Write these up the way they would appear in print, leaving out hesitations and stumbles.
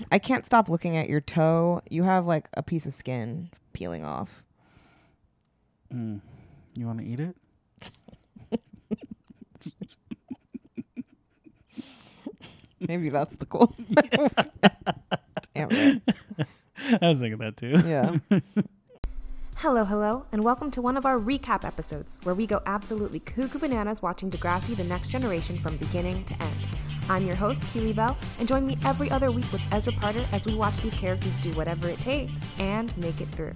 I can't stop looking at your toe. You have like a piece of skin peeling off. You want to eat it? Maybe that's the goal. Damn it. I was thinking that too. Yeah. Hello, and welcome to one of our recap episodes where we go absolutely cuckoo bananas watching Degrassi The Next Generation from beginning to end. I'm your host, Keely Bell, and join me every other week with Ezra Parter as we watch these characters do whatever it takes and make it through.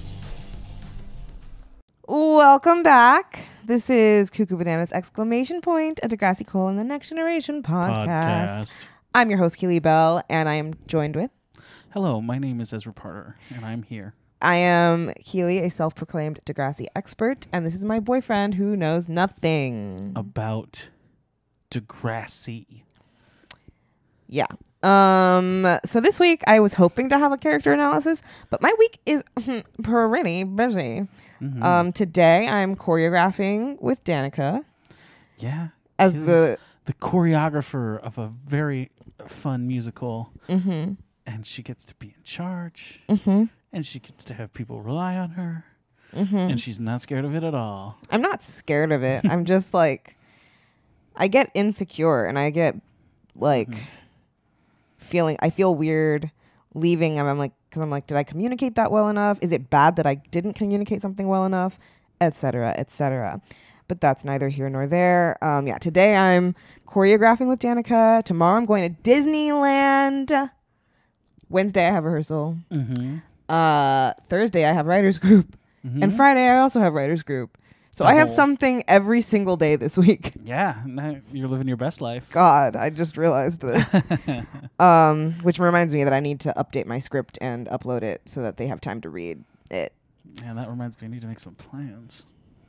Welcome back. This is Cuckoo Bananas ! A Degrassi Cole and the Next Generation podcast. I'm your host, Keely Bell, and I am joined with... Hello, my name is Ezra Parter, and I'm here. I am Keely, a self-proclaimed Degrassi expert, and this is my boyfriend who knows nothing about Degrassi. Yeah. So this week I was hoping to have a character analysis, but my week is pretty busy. Mm-hmm. Today I'm choreographing with Danica. Yeah. As the choreographer of a very fun musical. Mm-hmm. And she gets to be in charge. Mm-hmm. And she gets to have people rely on her. Mm-hmm. And she's not scared of it at all. I'm not scared of it. I'm just like, I get insecure and I get like I feel weird leaving. And I'm like, because I'm like, did I communicate that well enough? Is it bad that I didn't communicate something well enough? Etc. Etc. But that's neither here nor there. Today I'm choreographing with Danica. Tomorrow I'm going to Disneyland. Wednesday I have rehearsal. Mm-hmm. Thursday I have writers group. Mm-hmm. And Friday I also have writers group. So I have something every single day this week. Yeah, you're living your best life. God, I just realized this. Which reminds me that I need to update my script and upload it so that they have time to read it. Yeah, that reminds me I need to make some plans.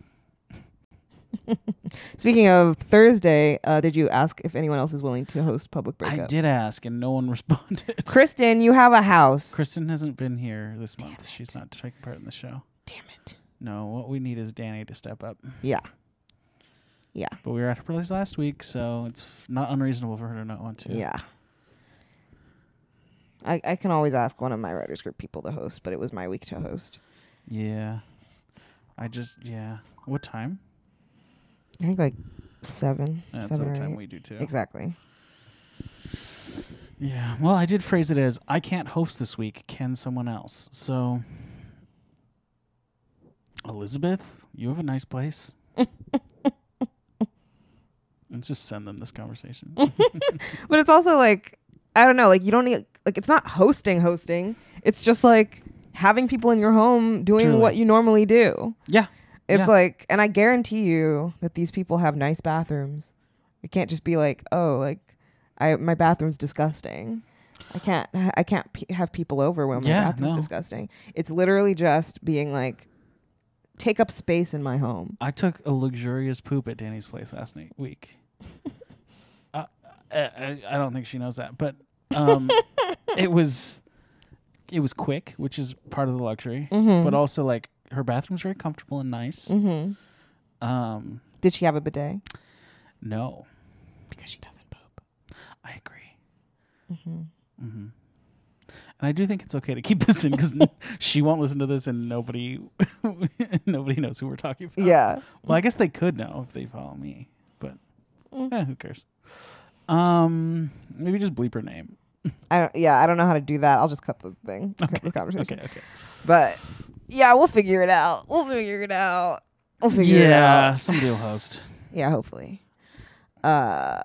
Speaking of Thursday, did you ask if anyone else is willing to host Public Breakup? I did ask and no one responded. Kristen, you have a house. Kristen hasn't been here this month. She's not taking part in the show. Damn it. No, what we need is Danny to step up. Yeah. Yeah. But we were at her place last week, so it's not unreasonable for her to not want to. Yeah. I can always ask one of my writers group people to host, but it was my week to host. Yeah. What time? I think like 7. That's 7 what or time 8. we do too. Exactly. Yeah. Well, I did phrase it as, I can't host this week. Can someone else? So, Elizabeth, you have a nice place. Let's just send them this conversation. But it's also like, I don't know, like you don't need, like it's not hosting. It's just like having people in your home doing Truly. what you normally do. Yeah. It's like, and I guarantee you that these people have nice bathrooms. It can't just be like, oh, like my bathroom's disgusting. I can't have people over when my bathroom's disgusting. It's literally just being like, take up space in my home. I took a luxurious poop at Danny's place last week. I don't think she knows that, but it was quick, which is part of the luxury, but also like her bathroom's very comfortable and nice. Mm-hmm. Did she have a bidet? No, because she doesn't poop. I agree. And I do think it's okay to keep this in because she won't listen to this, and nobody knows who we're talking about. Yeah. Well, I guess they could know if they follow me, but who cares? Maybe just bleep her name. I don't know how to do that. I'll just cut the thing. Okay. Cut this conversation. Okay. But yeah, we'll figure it out. Yeah, somebody will host. Yeah, hopefully. Yeah.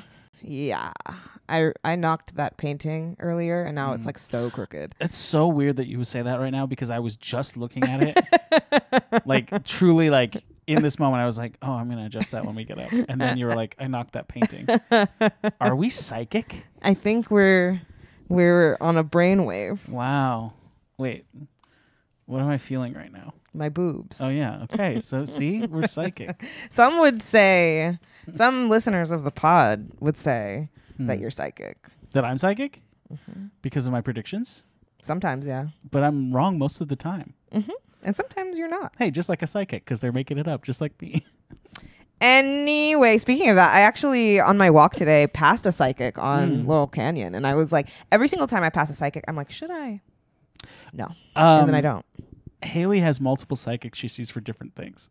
I knocked that painting earlier and now it's like so crooked. It's so weird that you would say that right now because I was just looking at it. Like truly like in this moment I was like, oh, I'm going to adjust that when we get up. And then you were like, I knocked that painting. Are we psychic? I think we're on a brainwave. Wow. Wait. What am I feeling right now? My boobs. Oh yeah. Okay. So see, we're psychic. Some listeners of the pod would say that you're psychic. That I'm psychic? Because of my predictions? Sometimes, yeah. But I'm wrong most of the time. And sometimes you're not. Hey, just like a psychic, because they're making it up, just like me. Anyway, speaking of that, I actually on my walk today passed a psychic on Laurel Canyon, and I was like, every single time I pass a psychic, I'm like, should I? No, and then I don't. Haley has multiple psychics she sees for different things.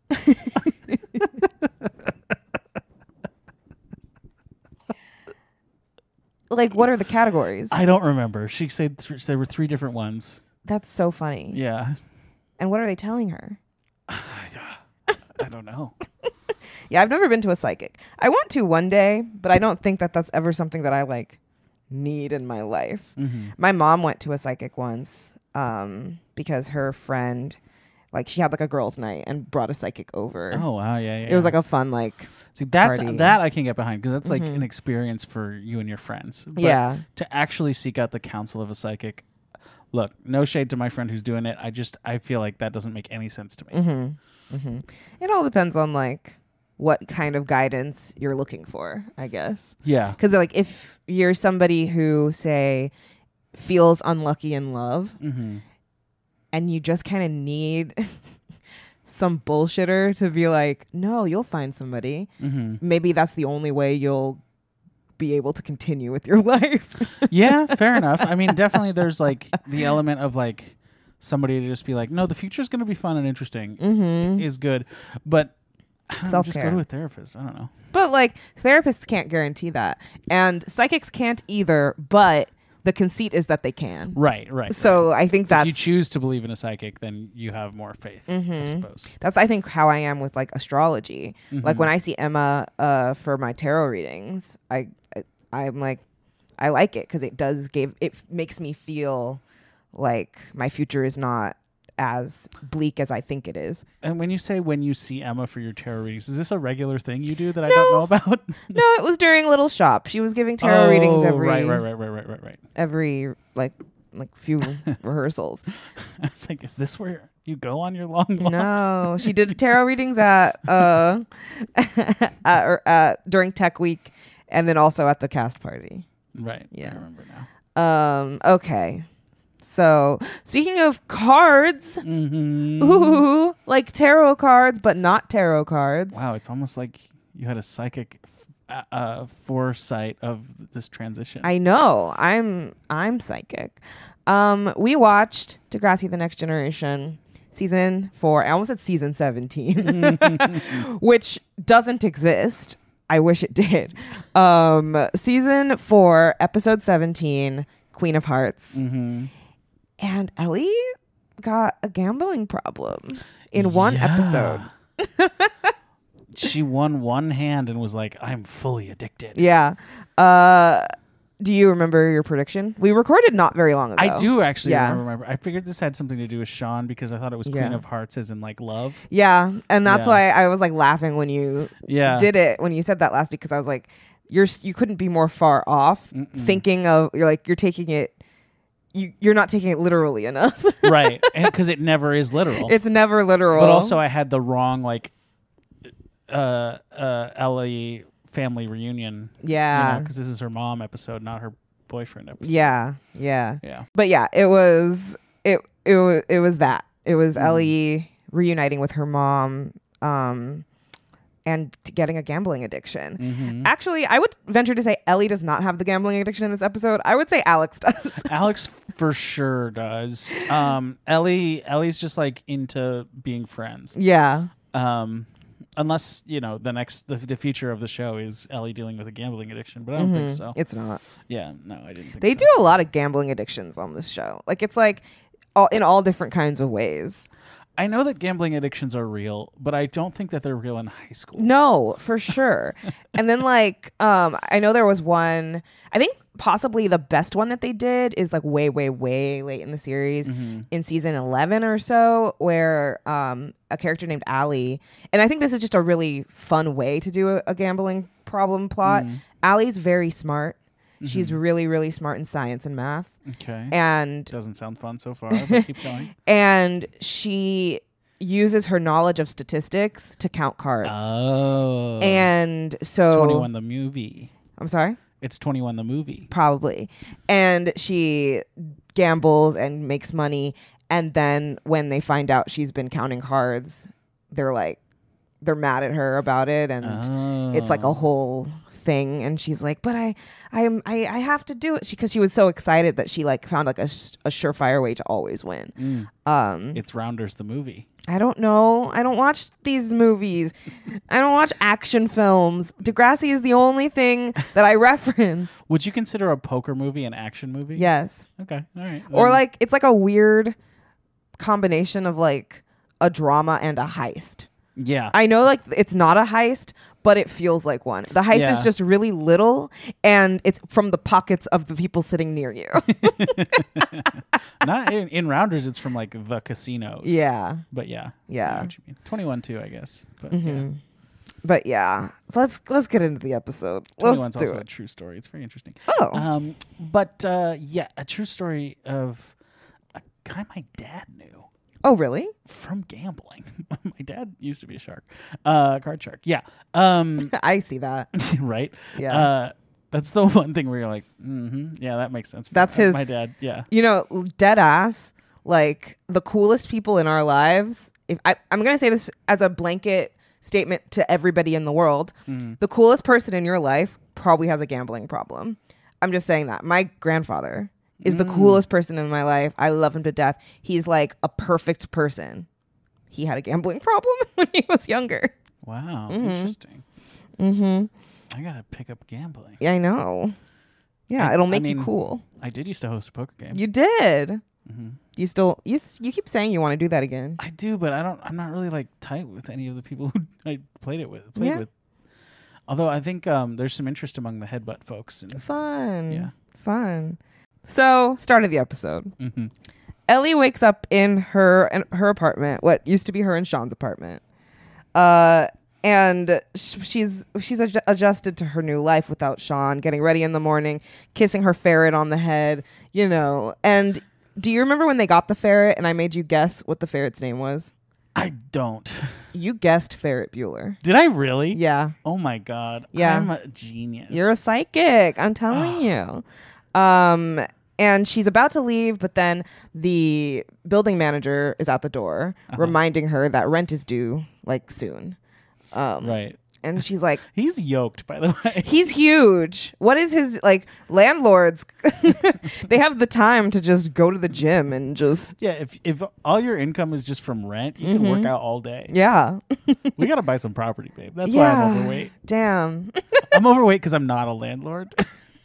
Like, what are the categories? I don't remember. She said there were 3 different ones. That's so funny. Yeah. And what are they telling her? I don't know. Yeah, I've never been to a psychic. I want to one day, but I don't think that that's ever something that I like need in my life. Mm-hmm. My mom went to a psychic once because her friend, like, she had like a girls' night and brought a psychic over. Oh wow, yeah. It was like a fun See, that's party. that I can get behind because that's like an experience for you and your friends. But Yeah. to actually seek out the counsel of a psychic, look, no shade to my friend who's doing it. I feel like that doesn't make any sense to me. It all depends on like what kind of guidance you're looking for, I guess. Yeah. Because like if you're somebody who say feels unlucky in love and you just kind of need some bullshitter to be like, no, you'll find somebody. Maybe that's the only way you'll be able to continue with your life. Yeah, fair enough. I mean, definitely there's like the element of like somebody to just be like, no, the future's going to be fun and interesting is good. But I don't know, just go Self-care. to a therapist. I don't know. But like therapists can't guarantee that. And psychics can't either, but the conceit is that they can. Right. So I think that's if you choose to believe in a psychic, then you have more faith, I suppose. that's I think how I am with like astrology. Like when I see Emma for my tarot readings, I'm like, I like it because it makes me feel like my future is not as bleak as I think it is. And when you see Emma for your tarot readings, is this a regular thing you do that I don't know about? No, it was during Little Shop. She was giving tarot readings every right. every like few rehearsals. I was like, is this where you go on your long walks? No, she did tarot readings at during Tech Week, and then also at the cast party. Right. Yeah. I remember now. Okay. So speaking of cards, ooh, like tarot cards, but not tarot cards. Wow, it's almost like you had a psychic foresight of this transition. I know. I'm psychic. We watched Degrassi: The Next Generation season 4. I almost said season 17, which doesn't exist. I wish it did. Season 4, episode 17, Queen of Hearts. And Ellie got a gambling problem in one episode. She won one hand and was like, I'm fully addicted. Yeah. Do you remember your prediction? We recorded not very long ago. I do actually remember. I figured this had something to do with Sean because I thought it was Queen of Hearts as in like love. Yeah. And that's why I was like laughing when you did it, when you said that last week, because I was like, you couldn't be more far off thinking of, you're taking it. You're not taking it literally enough. Right. Because it never is literal. It's never literal. But also I had the wrong like Ellie family reunion. Yeah. Because this is her mom episode, not her boyfriend episode. Yeah. But yeah, it was that. It was Ellie reuniting with her mom and getting a gambling addiction. Actually, I would venture to say Ellie does not have the gambling addiction in this episode. I would say Alex does. Alex for sure does. Ellie's just like into being friends. Yeah. Unless, the future of the show is Ellie dealing with a gambling addiction, but I don't think so. It's not. Yeah, no, I didn't think They so. do a lot of gambling addictions on this show. Like, it's like in all different kinds of ways. I know that gambling addictions are real, but I don't think that they're real in high school. No, for sure. And then I know there was one, I think possibly the best one that they did is like way, way, way late in the series in season 11 or so, where a character named Allie, and I think this is just a really fun way to do a gambling problem plot. Allie's very smart. She's really, really smart in science and math. Okay. And doesn't sound fun so far, but keep going. And she uses her knowledge of statistics to count cards. Oh. And so 21 the movie. I'm sorry? It's 21 the movie. Probably. And she gambles and makes money. And then when they find out she's been counting cards, they're like they're mad at her about it, and it's like a whole thing. And she's like, but I have to do it because she was so excited that she like found like a surefire way to always win. It's Rounders the movie. I don't know. I don't watch these movies. I don't watch action films. Degrassi is the only thing that I reference. Would you consider a poker movie an action movie? Yes. Okay. All right. Or like it's like a weird combination of like a drama and a heist. Yeah. I know like it's not a heist, but it feels like one. The heist is just really little, and it's from the pockets of the people sitting near you. Not in Rounders, it's from like the casinos. Yeah. But yeah. Yeah. I know what you mean. 21 too, I guess. But But yeah, so let's get into the episode. 21's Let's also do a it. true story. It's very interesting. Oh. But yeah, a true story of a guy my dad knew. Oh, really? From gambling. My dad used to be a shark. Card shark. Yeah. I see that. Right? Yeah. That's the one thing where you're like, yeah, that makes sense. That's his. My dad, yeah. You know, dead ass, like the coolest people in our lives. If I'm going to say this as a blanket statement to everybody in the world, the coolest person in your life probably has a gambling problem. I'm just saying that. My grandfather is the coolest person in my life. I love him to death. He's like a perfect person. He had a gambling problem when he was younger. Wow. Interesting. I got to pick up gambling. Yeah, I know. Yeah, it'll make you cool. I did used to host a poker game. You did. You still you keep saying you want to do that again. I do, but I'm not really like tight with any of the people who I played with. Although I think there's some interest among the headbutt folks. Fun. So, start of the episode. Ellie wakes up in her apartment, what used to be her and Sean's apartment. And she's adjusted to her new life without Sean, getting ready in the morning, kissing her ferret on the head, you know. And do you remember when they got the ferret and I made you guess what the ferret's name was? I don't. You guessed Ferret Bueller. Did I really? Yeah. Oh my God. Yeah. I'm a genius. You're a psychic. I'm telling you. And she's about to leave, but then the building manager is at the door, reminding her that rent is due like soon. Right. And she's like, he's yoked, by the way. He's huge. What is his, like, landlords? They have the time to just go to the gym and just. Yeah, if all your income is just from rent, you can work out all day. Yeah. We got to buy some property, babe. That's why I'm overweight. Damn. I'm overweight because I'm not a landlord.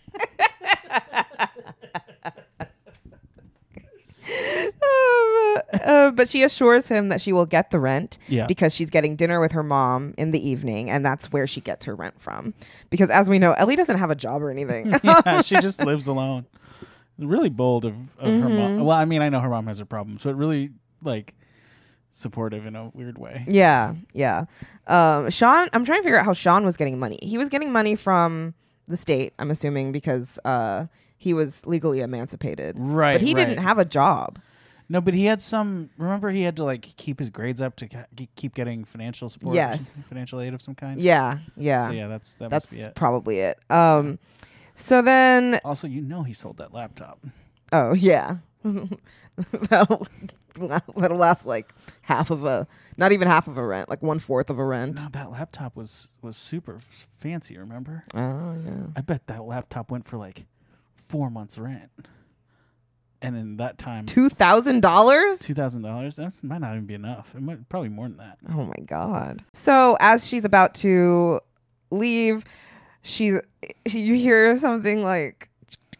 But she assures him that she will get the rent because she's getting dinner with her mom in the evening, and that's where she gets her rent from. Because as we know, Ellie doesn't have a job or anything. Yeah, she just lives alone. Really bold of her mom. Well, I mean, I know her mom has her problems, but really like supportive in a weird way. Yeah. Sean, I'm trying to figure out how Sean was getting money. He was getting money from the state, I'm assuming, because he was legally emancipated. Right. But he didn't have a job. No, but he had some. Remember, he had to like keep his grades up to keep getting financial support. Yes, financial aid of some kind. Yeah. So yeah, that must be it. Probably it. So then. Also, he sold that laptop. Oh yeah, that'll last like not even half of a rent, like 1/4 of a rent. No, that laptop was super fancy. Remember? Oh yeah. I bet that laptop went for like 4 months' rent. And in that time, $2,000? $2,000? That might not even be enough. It might probably more than that. Oh my God. So as she's about to leave, you hear something like,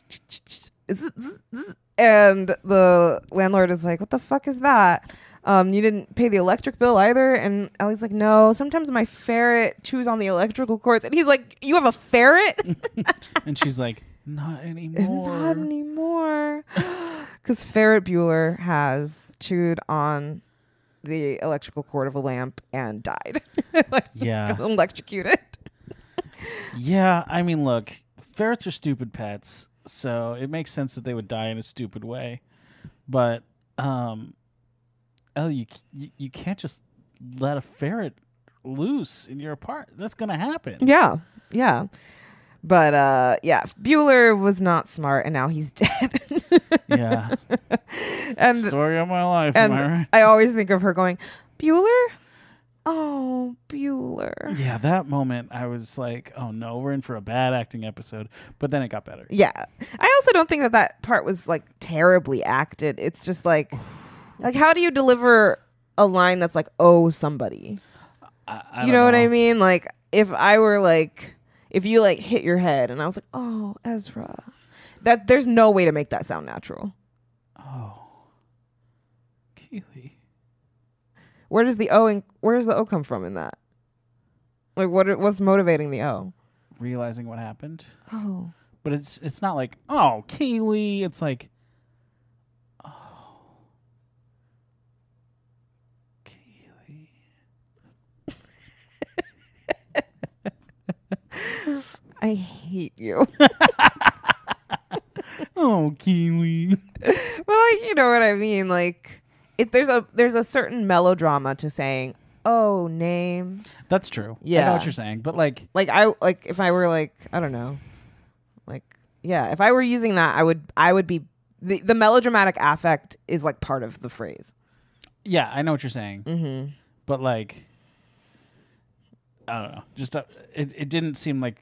and the landlord is like, "What the fuck is that? You didn't pay the electric bill either?" And Ellie's like, "No, sometimes my ferret chews on the electrical cords." And he's like, "You have a ferret?" And she's like, Not anymore. Because Ferret Bueller has chewed on the electrical cord of a lamp and died. Electrocuted. Yeah, I mean, look, ferrets are stupid pets, so it makes sense that they would die in a stupid way. But, Ellie, you can't just let a ferret loose in your apartment. That's going to happen. Yeah. But Bueller was not smart, and now he's dead. Yeah. And story of my life. And am I right? I always think of her going, "Bueller? oh, Bueller. Yeah, that moment I was like, oh no, we're in for a bad acting episode. But then it got better. Yeah. I also don't think that part was like terribly acted. It's just like how do you deliver a line that's like, oh, somebody? I You don't know what I mean? Like if I were like, if you like hit your head and I was like, oh, Ezra, that there's no way to make that sound natural. Oh, Keely. Where does the O come from in that? Like what's motivating the O? Realizing what happened. Oh. But it's not like, oh, Keely. It's like, oh, Keely. I hate you. Oh, Keely. But like, you know what I mean? Like if there's a certain melodrama to saying, oh, name. That's true. I Yeah. know what you're saying. But like, If I were like, I don't know. Like, yeah, if I were using that, I would be the melodramatic affect is like part of the phrase. yeah, I know what you're saying. Mm-hmm. But like, I don't know. Just it didn't seem like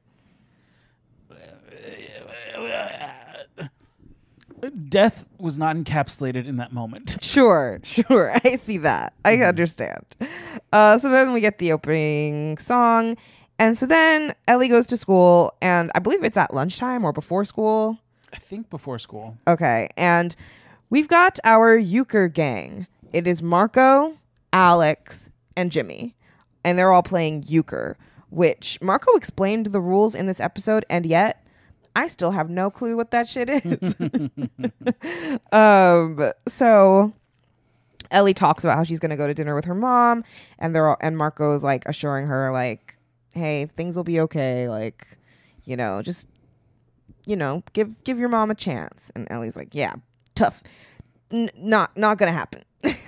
death was not encapsulated in that moment. Sure. I see that. I understand. So then we get the opening song. And so then Ellie goes to school, and I believe it's at lunchtime or before school. I think before school. Okay. And we've got our euchre gang. It is Marco, Alex, and Jimmy. And they're all playing euchre, which Marco explained the rules in this episode, and yet I still have no clue what that shit is. So Ellie talks about how she's going to go to dinner with her mom, and Marco's like assuring her like, hey, things will be okay. Like, just, give your mom a chance. And Ellie's like, yeah, tough. Not going to happen.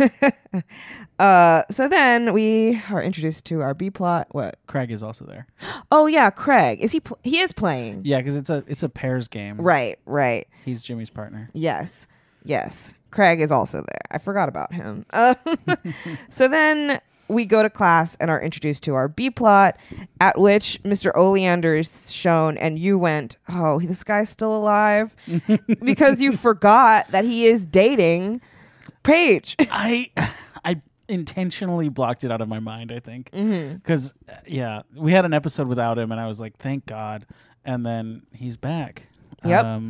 So then we are introduced to our B plot. What? Craig is also there. Oh yeah, Craig. Is he is playing. Yeah, because it's a pairs game. Right. He's Jimmy's partner. Yes. Craig is also there. I forgot about him. So then we go to class and are introduced to our B plot, at which Mr. Oleander is shown, and you went, oh, this guy's still alive, because you forgot that he is dating Paige. I intentionally blocked it out of my mind, I think. Because, we had an episode without him, and I was like, thank God. And then he's back. Yep.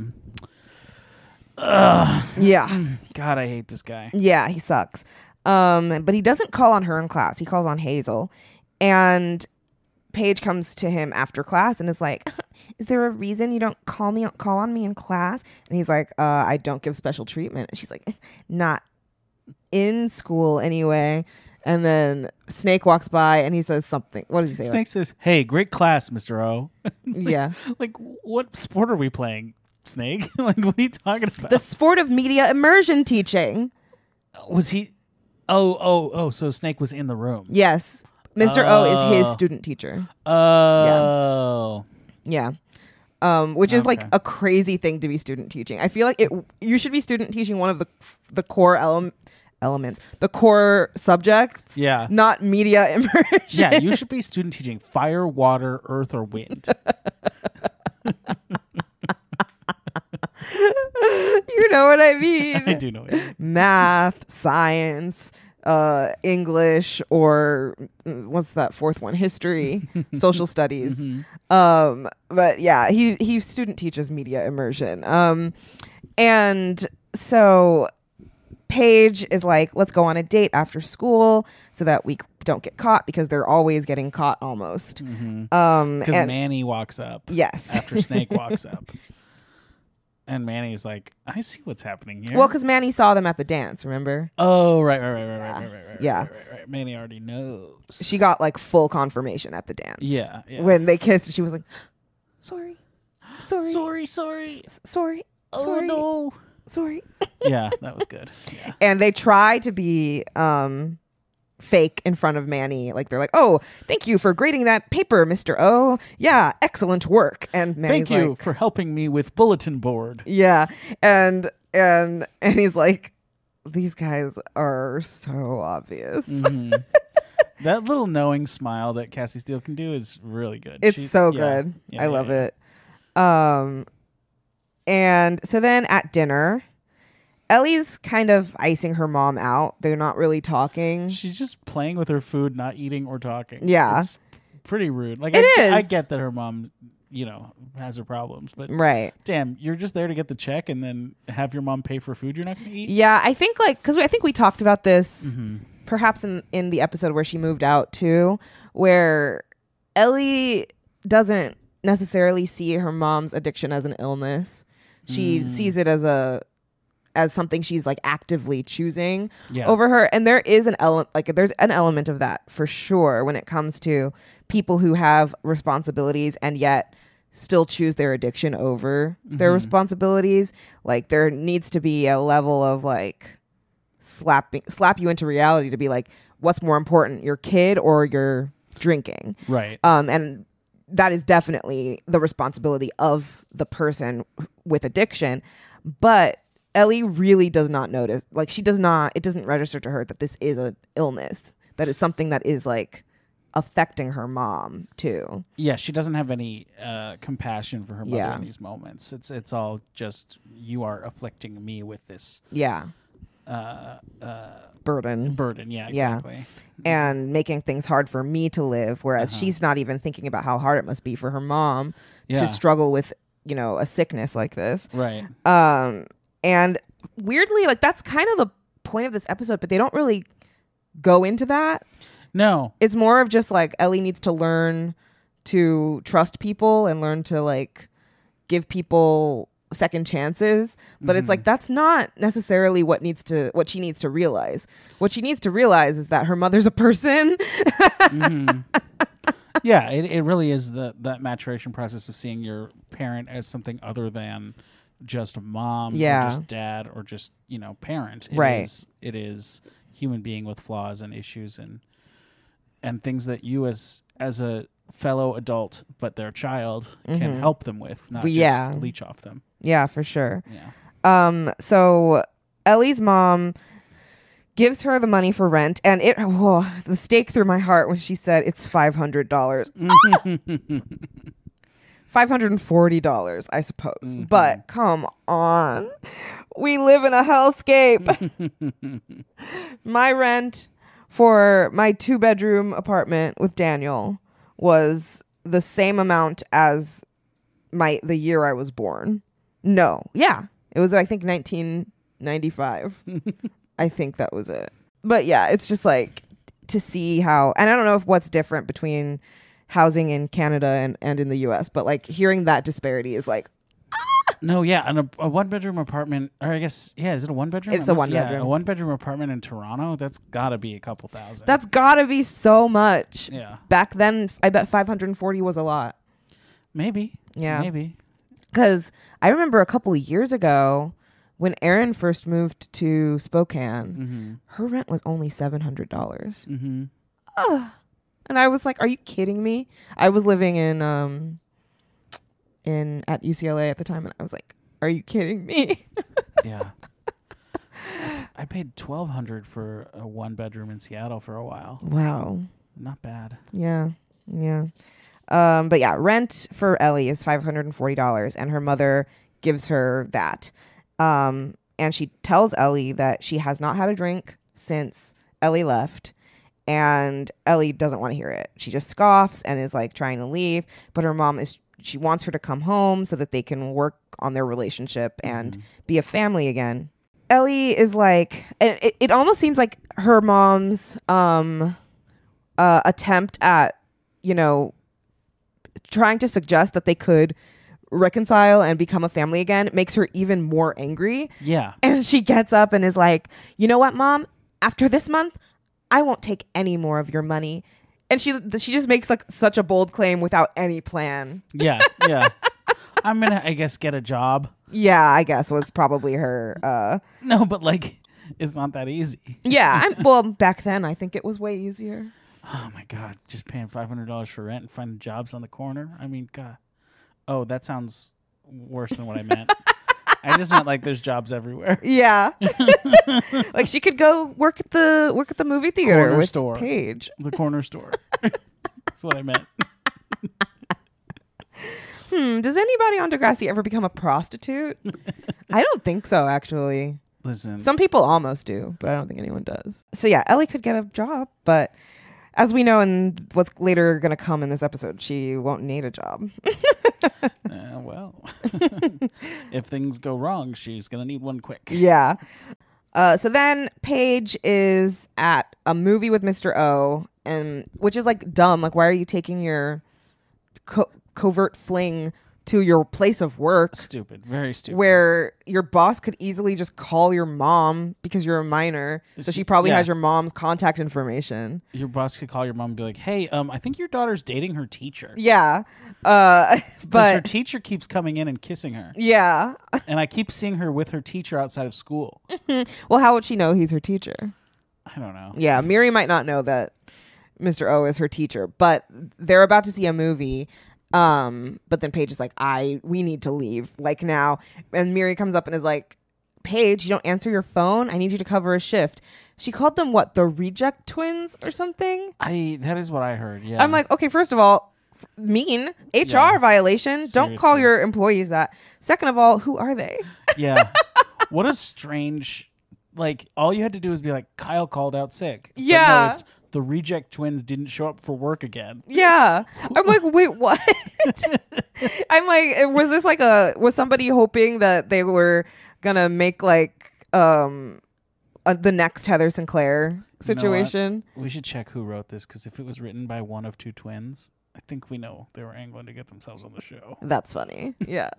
Yeah. God, I hate this guy. Yeah, he sucks. But he doesn't call on her in class. He calls on Hazel. And Paige comes to him after class and is like, is there a reason you don't call on me in class? And he's like, I don't give special treatment. And she's like, not in school anyway. And then Snake walks by and he says something. What does he say? Snake says, hey, great class, Mr. O. Yeah. Like, what sport are we playing, Snake? Like, what are you talking about? The sport of media immersion teaching. Was he... Oh, so Snake was in the room. Yes. Mr. O is his student teacher. Oh. Yeah. Which is like a crazy thing to be student teaching. I feel like you should be student teaching one of the core elements, the core subjects. Yeah. Not media immersion. Yeah, you should be student teaching fire, water, earth, or wind. You know what I mean? I do know what you mean. Math, science, English, or what's that fourth one? History, social studies. But yeah, he student teaches media immersion. And so Paige is like, let's go on a date after school so that we don't get caught, because they're always getting caught almost. Because Manny walks up. Yes. After Snake walks up. And Manny's like, I see what's happening here. Well, because Manny saw them at the dance, remember? Oh, right. Yeah. Right. Manny already knows. She got like full confirmation at the dance. Yeah. When they kissed, she was like, sorry. Oh, no. Sorry. Yeah, that was good. Yeah. And they try to be fake in front of Manny. Like, they're like, oh, thank you for grading that paper, Mr. O. Yeah, excellent work. And Manny's thank you like, for helping me with bulletin board. yeah. And he's like, these guys are so obvious. That little knowing smile that Cassie Steele can do is really good. It's so good. I love it. And so then at dinner, Ellie's kind of icing her mom out. They're not really talking. She's just playing with her food, not eating or talking. Yeah. It's pretty rude. Like, It is. I get that her mom, has her problems, but Right. damn, you're just there to get the check and then have your mom pay for food you're not going to eat? Yeah, I think because I think we talked about this perhaps in the episode where she moved out too, where Ellie doesn't necessarily see her mom's addiction as an illness. She sees it as something she's like actively choosing over her. And there is an element, there's an element of that for sure when it comes to people who have responsibilities and yet still choose their addiction over their responsibilities. Like there needs to be a level of like slap you into reality to be like, what's more important, your kid or your drinking? Right. And that is definitely the responsibility of the person with addiction. But Ellie really does not notice, like it doesn't register to her that this is an illness, that it's something that is like affecting her mom too. Yeah, she doesn't have any compassion for her mother in these moments. It's all just, you are afflicting me with this burden. Yeah, exactly. And making things hard for me to live, whereas she's not even thinking about how hard it must be for her mom to struggle with a sickness like this. Right. And weirdly, like that's kind of the point of this episode, but they don't really go into that. No. It's more of just like Ellie needs to learn to trust people and learn to like give people second chances. But it's like that's not necessarily what she needs to realize. What she needs to realize is that her mother's a person. Yeah, it really is that maturation process of seeing your parent as something other than just mom or just dad or just parent. It is human being with flaws and issues and things that you as a fellow adult but their child can help them with, not just leech off them. Yeah, for sure. Yeah. So Ellie's mom gives her the money for rent, and the stake through my heart when she said it's $500. $540, I suppose. But come on. We live in a hellscape. My rent for my 2-bedroom apartment with Daniel was the same amount as the year I was born. No. Yeah. It was, I think, 1995. I think that was it. But yeah, it's just like to see how, and I don't know if what's different between housing in Canada and in the US, but like hearing that disparity is like, no, yeah, and a 1-bedroom apartment, or I guess, is it a 1-bedroom? It's a 1-bedroom. Yeah, a 1-bedroom apartment in Toronto, that's got to be a couple thousand. That's got to be so much. Yeah. Back then, I bet 540 was a lot. Maybe. Yeah. Maybe. Because I remember a couple of years ago when Erin first moved to Spokane, her rent was only $700. And I was like, are you kidding me? I was living at UCLA at the time, and I was like, are you kidding me? Yeah. I paid $1,200 for a 1-bedroom in Seattle for a while. Wow. Not bad. Yeah. But yeah, rent for Ellie is $540, and her mother gives her that. And she tells Ellie that she has not had a drink since Ellie left. And Ellie doesn't want to hear it. She just scoffs and is like trying to leave. But her mom she wants her to come home so that they can work on their relationship and be a family again. Ellie is like, it almost seems like her mom's attempt at, trying to suggest that they could reconcile and become a family again makes her even more angry. Yeah. And she gets up and is like, you know what, Mom? After this month, I won't take any more of your money. And she just makes like such a bold claim without any plan. Yeah. I'm gonna, I guess, get a job. Yeah, I guess was probably her. No, but like, it's not that easy. Yeah. Well, back then, I think it was way easier. Oh my God. Just paying $500 for rent and finding jobs on the corner. I mean, God. Oh, that sounds worse than what I meant. I just meant like there's jobs everywhere. Yeah. Like she could go work at the movie theater Corner with store. Paige. The corner store. That's what I meant. Does anybody on Degrassi ever become a prostitute? I don't think so, actually. Listen. Some people almost do, but I don't think anyone does. So yeah, Ellie could get a job, but as we know in what's later going to come in this episode, she won't need a job. Well, if things go wrong, she's going to need one quick. Yeah. So then Paige is at a movie with Mr. O, and which is like dumb. Like, why are you taking your covert fling to your place of work? Stupid. Very stupid. Where your boss could easily just call your mom because you're a minor. So she probably has your mom's contact information. Your boss could call your mom and be like, hey, I think your daughter's dating her teacher. Yeah. But her But teacher keeps coming in and kissing her. yeah. And I keep seeing her with her teacher outside of school. Well, how would she know he's her teacher? I don't know. Yeah. Miri might not know that Mr. O is her teacher, but they're about to see a movie. But then Paige is like, we need to leave like now. And Miri comes up and is like, Paige, you don't answer your phone. I need you to cover a shift. She called them what? The Reject Twins or something? That is what I heard. Yeah. I'm like, okay, first of all, mean HR violation. Don't call Seriously. your employees that. Second of all, who are they? Yeah. What a strange, like, all you had to do was be like, Kyle called out sick. But Yeah. no, it's the Reject Twins didn't show up for work again. Yeah. I'm like, wait, what? I'm like, was somebody hoping that they were gonna make like the next Heather Sinclair situation? We should check who wrote this, because if it was written by one of two twins, I think we know they were angling to get themselves on the show. That's funny. Yeah.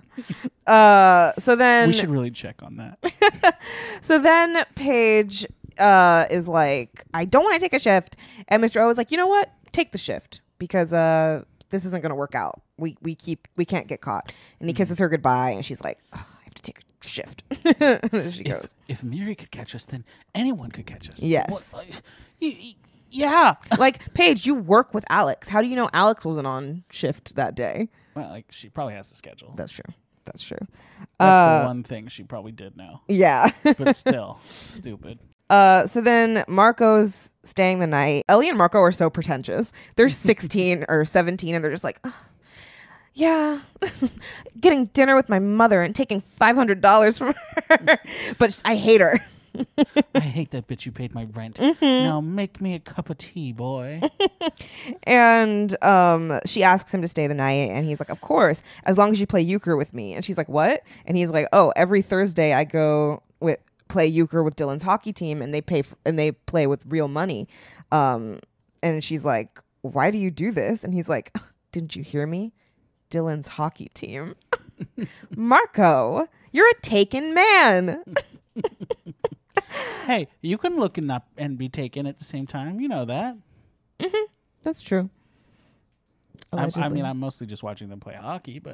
So then We should really check on that. So then Paige is like, I don't want to take a shift. And Mr. O is like, you know what? Take the shift because this isn't going to work out. We can't get caught. And he kisses her goodbye and she's like, I have to take a shift. There she goes. If Miri could catch us, then anyone could catch us. Yes. Yeah. Like, Paige, you work with Alex. How do you know Alex wasn't on shift that day? Well, like, she probably has a schedule. That's true. That's true. That's the one thing she probably did know. Yeah. But still, stupid. So then Marco's staying the night. Ellie and Marco are so pretentious. They're 16 or 17 and they're just like, "Ugh, yeah, getting dinner with my mother and taking $500 from her. But I hate her. I hate that bitch. You paid my rent. Now make me a cup of tea, boy. And she asks him to stay the night. And he's like, of course, as long as you play euchre with me. And she's like, what? And he's like, oh, every Thursday I go play euchre with Dylan's hockey team and they play with real money. And she's like, why do you do this? And he's like, didn't you hear me? Dylan's hockey team. Marco, you're a taken man. Hey, you can look and be taken at the same time. You know that. That's true. I mean, I'm mostly just watching them play hockey, but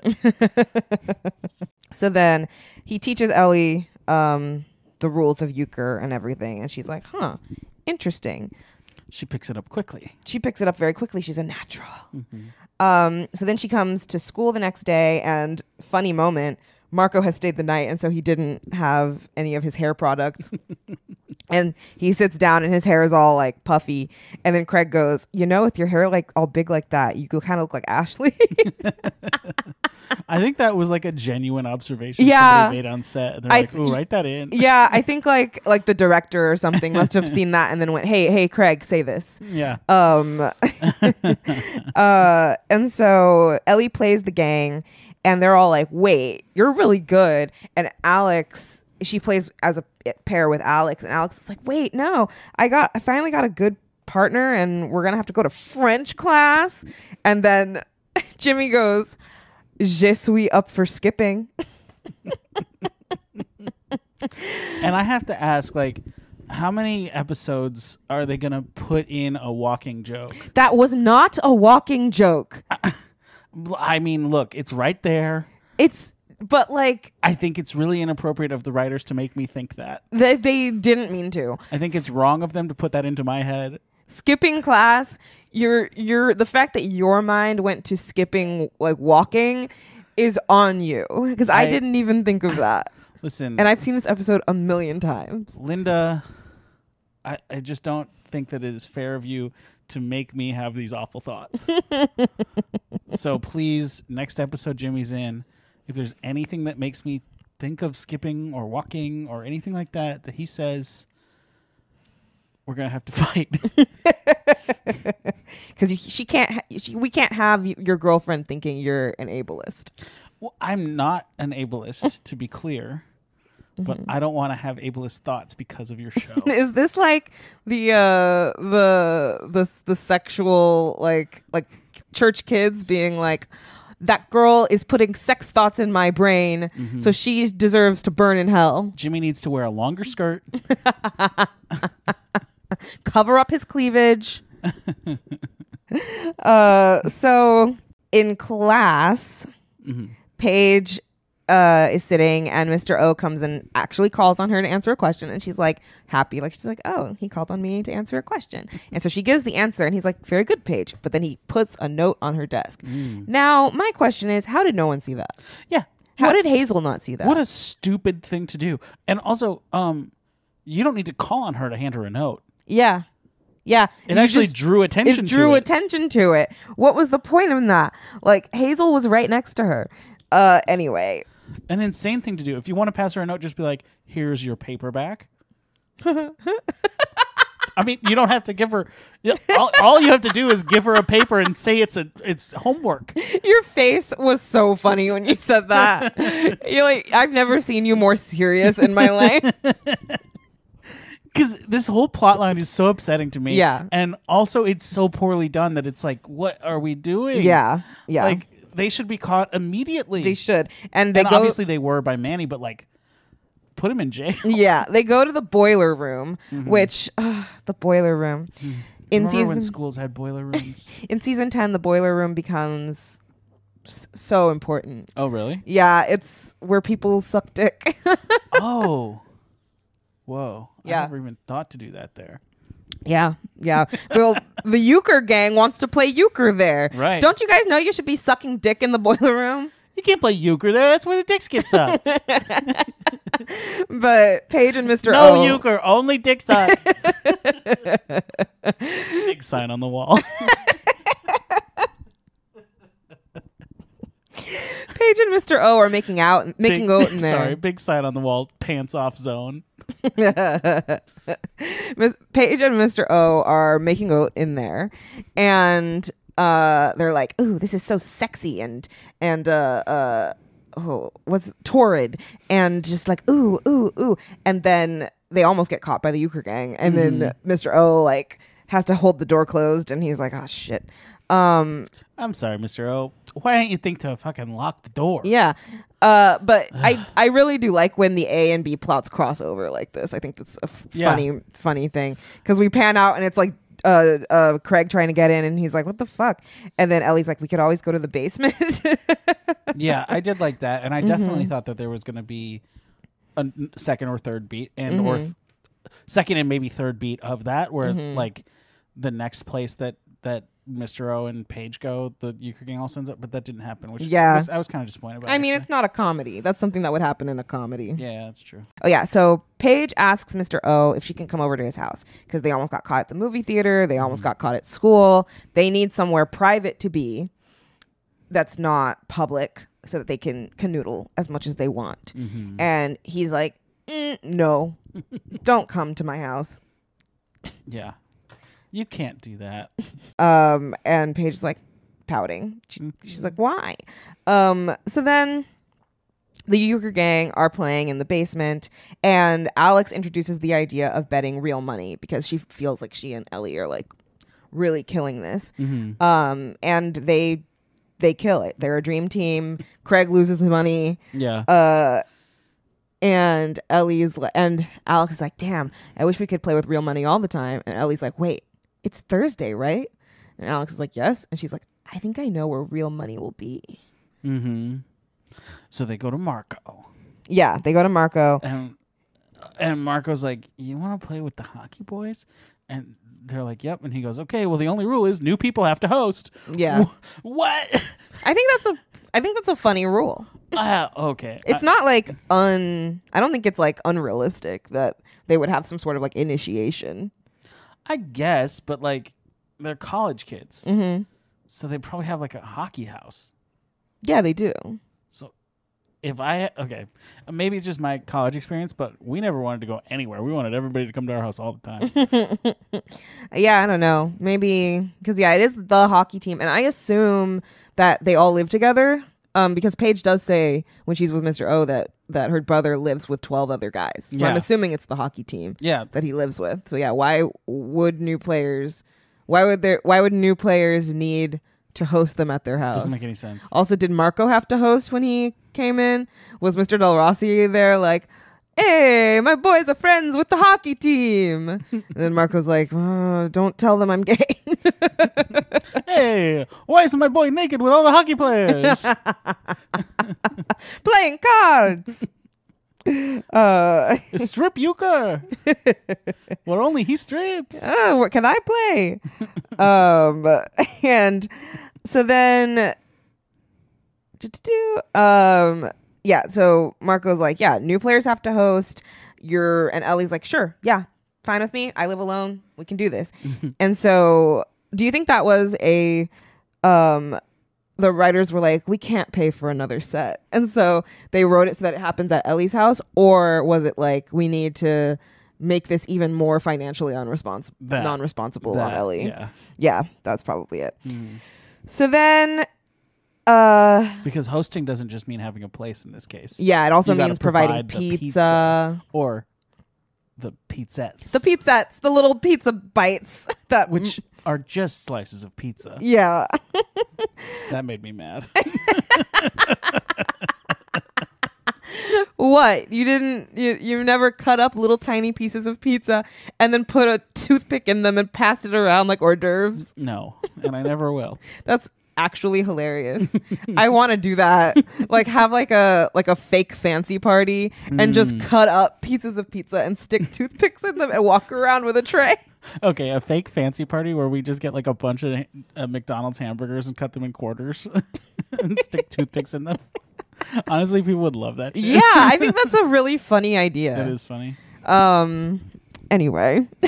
So then he teaches Ellie the rules of euchre and everything. And she's like, huh, interesting. she picks it up quickly. She picks it up very quickly. She's a natural. So then she comes to school the next day, and funny moment, Marco has stayed the night, and so he didn't have any of his hair products. And he sits down and his hair is all like puffy. And then Craig goes, you know, with your hair like all big like that, you kind of look like Ashley. I think that was like a genuine observation Yeah. somebody made on set. They're like, ooh, write that in. Yeah, I think like the director or something must have seen that and then went, hey, Craig, say this. Yeah. And so Ellie plays the gang and they're all like, wait, you're really good. And Alex, she plays as a pair with Alex, and Alex is like, wait, no, I finally got a good partner and we're gonna have to go to French class. And then Jimmy goes, je suis up for skipping. And I have to ask, like, how many episodes are they gonna put in a walking joke? That was not a walking joke. I mean, look, it's right there. But like, I think it's really inappropriate of the writers to make me think that. they didn't mean to. I think it's wrong of them to put that into my head. Skipping class, you're the fact that your mind went to skipping like walking is on you, because I didn't even think of that. Listen, And I've seen this episode a million times. Linda, I just don't think that it is fair of you to make me have these awful thoughts. So please, next episode Jimmy's in, if there's anything that makes me think of skipping or walking or anything like that that he says, we're going to have to fight. Because we can't have your girlfriend thinking you're an ableist. Well, I'm not an ableist, to be clear. But I don't want to have ableist thoughts because of your show. Is this like the sexual like church kids being like, that girl is putting sex thoughts in my brain, so she deserves to burn in hell. Jimmy needs to wear a longer skirt. Cover up his cleavage. So in class, Paige is sitting, and Mr. O comes and actually calls on her to answer a question, and she's like happy, like she's like, oh, he called on me to answer a question. And so she gives the answer, and he's like, very good, Paige. But then he puts a note on her desk. Now my question is, how did no one see that? Yeah. How did Hazel not see that? What a stupid thing to do. And also, you don't need to call on her to hand her a note. Yeah. It actually drew attention to it. It drew attention to it. What was the point of that? Like, Hazel was right next to her. Anyway. An insane thing to do. If you want to pass her a note, just be like, here's your paperback. I mean, you don't have to give her... All you have to do is give her a paper and say it's homework. Your face was so funny when you said that. You're like, I've never seen you more serious in my life. Because this whole plot line is so upsetting to me. Yeah. And also, it's so poorly done that it's like, what are we doing? Yeah. Like, they should be caught immediately. They should. And obviously they were by Manny, but like, put him in jail. Yeah. They go to the boiler room, which, the boiler room. Remember when schools had boiler rooms? In season 10, the boiler room becomes so important. Oh, really? Yeah. It's where people suck dick. Oh. Whoa. Yeah. I never even thought to do that there. Yeah. Well, the euchre gang wants to play euchre there. Right. Don't you guys know you should be sucking dick in the boiler room? You can't play euchre there. That's where the dicks get sucked. But Paige and Mr. No O. euchre, only dick sucked. Big sign on the wall. Paige and Mr. O are making out in there. Sorry, big sign on the wall. Pants off zone. Paige and Mr. O are making out in there, and they're like, "Ooh, this is so sexy," and what's torrid, and just like, ooh, and then they almost get caught by the euchre gang, and then Mr. O like has to hold the door closed, and he's like, "Oh shit." I'm sorry, Mr. O. Why don't you think to fucking lock the door? Yeah. But I really do like when the A and B plots cross over like this. I think that's a funny thing. Because we pan out and it's like Craig trying to get in and he's like, what the fuck? And then Ellie's like, we could always go to the basement. Yeah, I did like that. And I definitely thought that there was going to be a second or third beat or second and maybe third beat of that where like the next place that Mr. O and Paige go, the euchre gang also ends up, but that didn't happen. Which I was kind of disappointed about. I mean, it's not a comedy. That's something that would happen in a comedy. Yeah, that's true. Oh yeah, so Paige asks Mr. O if she can come over to his house because they almost got caught at the movie theater. They almost got caught at school. They need somewhere private to be that's not public so that they can canoodle as much as they want. And he's like, no, don't come to my house. Yeah. You can't do that. And Paige is like pouting. She's like, why? So then the euchre gang are playing in the basement, and Alex introduces the idea of betting real money because she feels like she and Ellie are like really killing this. And they kill it. They're a dream team. Craig loses money. Yeah. And Alex is like, damn, I wish we could play with real money all the time. And Ellie's like, wait, it's Thursday, right? And Alex is like, yes. And she's like, I think I know where real money will be. So they go to Marco. Yeah, they go to Marco. And Marco's like, you want to play with the hockey boys? And they're like, yep. And he goes, okay, well, the only rule is new people have to host. Yeah. What? I think that's a funny rule. Okay. It's not like I don't think it's like unrealistic that they would have some sort of like initiation. I guess, but like they're college kids. Mm-hmm. So they probably have like a hockey house. Yeah, they do. So maybe it's just my college experience, but we never wanted to go anywhere. We wanted everybody to come to our house all the time. Yeah, I don't know. Maybe because it is the hockey team, and I assume that they all live together. Because Paige does say when she's with Mr. O that her brother lives with 12 other guys. So I'm Yeah. assuming it's the hockey team Yeah. that he lives with. So yeah, why would new players need to host them at their house? Doesn't make any sense. Also, did Marco have to host when he came in? Was Mr. Del Rossi there like, hey, my boys are friends with the hockey team? And then Marco's like, oh, don't tell them I'm gay. Hey, why isn't my boy naked with all the hockey players? Playing cards. Strip euchre. Where only he strips. Oh, what can I play? And so then, yeah. So Marco's like, yeah, new players have to host. And Ellie's like, sure, yeah, fine with me. I live alone. We can do this. And so, do you think that was the writers were like, we can't pay for another set, and so they wrote it so that it happens at Ellie's house? Or was it like, we need to make this even more financially non-responsible on Ellie? Yeah, that's probably it. So then Because hosting doesn't just mean having a place in this case. yeah, it also You gotta means providing provide the pizza. Or the pizzettes. The pizzettes, the little pizza bites that which are just slices of pizza. yeah. That made me mad. What? You never cut up little tiny pieces of pizza and then put a toothpick in them and pass it around like hors d'oeuvres? No, and I never will. That's actually hilarious. I want to do that. Like, have like a fake fancy party and just cut up pieces of pizza and stick toothpicks in them and walk around with a tray. Okay, a fake fancy party where we just get like a bunch of McDonald's hamburgers and cut them in quarters and stick toothpicks in them. Honestly, people would love that shit. Yeah, I think that's a really funny idea. That is funny. Anyway.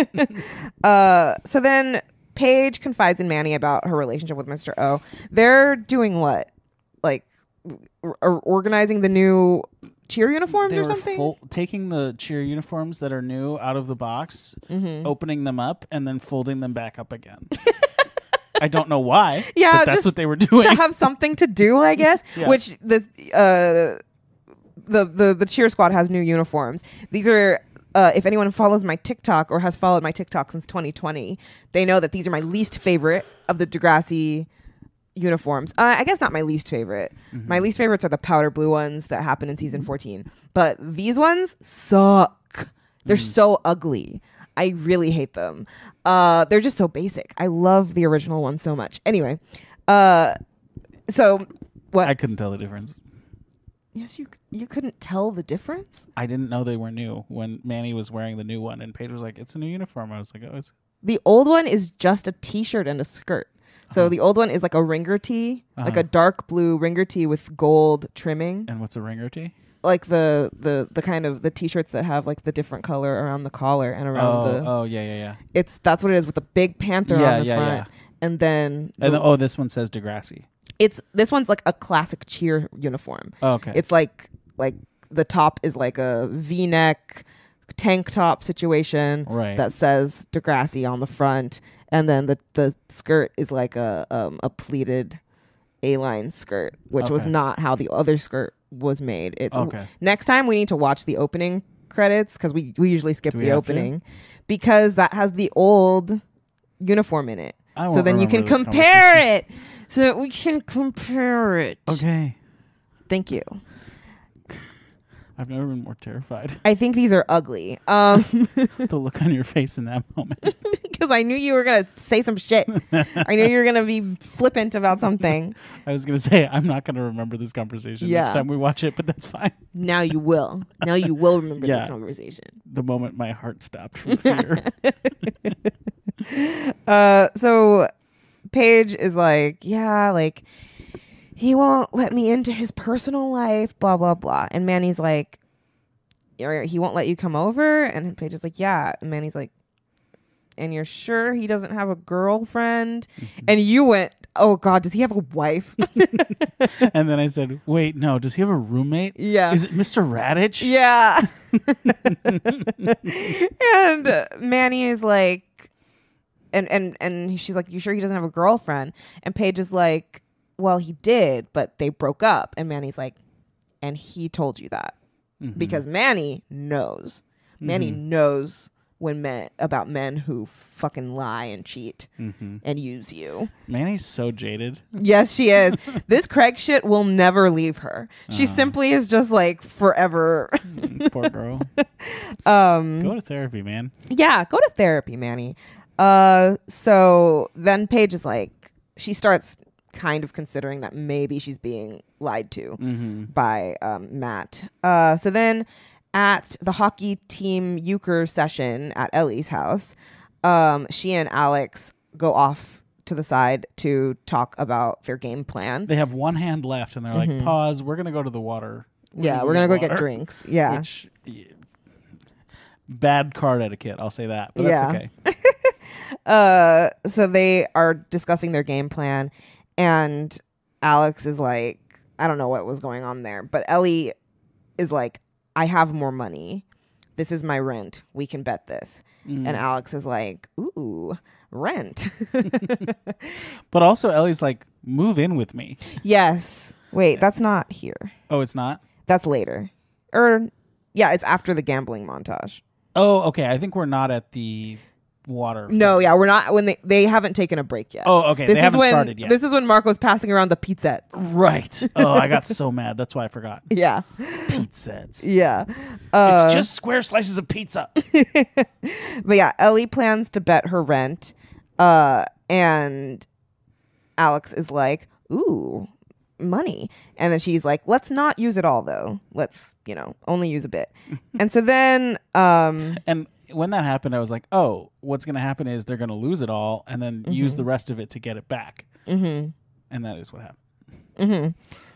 So then Paige confides in Manny about her relationship with Mr. O. They're doing what? Like organizing the new cheer uniforms They or were something? taking the cheer uniforms that are new out of the box, opening them up, and then folding them back up again. I don't know why. Yeah, but that's just what they were doing. to have something to do, I guess. Yeah. Which the cheer squad has new uniforms. These are if anyone follows my TikTok or has followed my TikTok since 2020, they know that these are my least favorite of the Degrassi uniforms. I guess not my least favorite. My least favorites are the powder blue ones that happen in season 14. But these ones suck. They're so ugly. I really hate them. They're just so basic. I love the original one so much. Anyway, so what? I couldn't tell the difference. Yes, you couldn't tell the difference? I didn't know they were new when Manny was wearing the new one, and Paige was like, "It's a new uniform." I was like, "Oh, it's." The old one is just a t-shirt and a skirt. So the old one is like a ringer tee, like a dark blue ringer tee with gold trimming. And what's a ringer tee? Like the kind of the t-shirts that have like the different color around the collar and around yeah. That's what it is, with the big panther on the front. And then this one says Degrassi. This one's like a classic cheer uniform. Oh, okay. It's like the top is like a V-neck tank top situation that says Degrassi on the front, and then the skirt is like a pleated A-line skirt, which was not how the other skirt was made. It's next time we need to watch the opening credits, because we usually skip the opening because that has the old uniform in it. So then you can compare it. So that we can compare it. Okay. Thank you. I've never been more terrified. I think these are ugly. The look on your face in that moment. Because I knew you were going to say some shit. I knew you were going to be flippant about something. I was going to say, I'm not going to remember this conversation next time we watch it, but that's fine. Now you will. Now you will remember this conversation. The moment my heart stopped from fear. So Paige is like, yeah, like he won't let me into his personal life, blah, blah, blah. And Manny's like, he won't let you come over? And Paige is like, yeah. And Manny's like, and you're sure he doesn't have a girlfriend? And you went, oh God, does he have a wife? And then I said, wait, no, does he have a roommate? Yeah. Is it Mr. Radich? Yeah. And Manny is like, and she's like, you sure he doesn't have a girlfriend? And Paige is like, well, he did, but they broke up. And Manny's like, and he told you that? Because Manny knows. Manny knows about men who fucking lie and cheat and use you. Manny's so jaded. Yes, she is. This Craig shit will never leave her. She simply is just like forever. Poor girl. Go to therapy, man. Yeah, go to therapy, Manny. So then Paige is like, she starts kind of considering that maybe she's being lied to by Matt. So then at the hockey team euchre session at Ellie's house, she and Alex go off to the side to talk about their game plan. They have one hand left, and they're like, pause, we're going to go to the water. We're going to go get drinks. Yeah. Which, bad card etiquette, I'll say that. But that's okay. So they are discussing their game plan, and Alex is like, I don't know what was going on there, but Ellie is like, I have more money. This is my rent. We can bet this. And Alex is like, ooh, rent. But also Ellie's like, move in with me. Yes. Wait, that's not here. Oh, it's not? That's later. Yeah, it's after the gambling montage. Oh, okay. I think we're not at the water. No, yeah, we're not when they haven't taken a break yet. Oh, okay. They haven't started yet. This is when Marco's passing around the pizzettes. Right. Oh, I got so mad. That's why I forgot. Yeah. Pizzettes. Yeah. It's just square slices of pizza. But yeah, Ellie plans to bet her rent. And Alex is like, ooh, money. And then she's like, let's not use it all though. Let's, only use a bit. And so then and when that happened, I was like, oh, what's going to happen is they're going to lose it all and then use the rest of it to get it back. And that is what happened.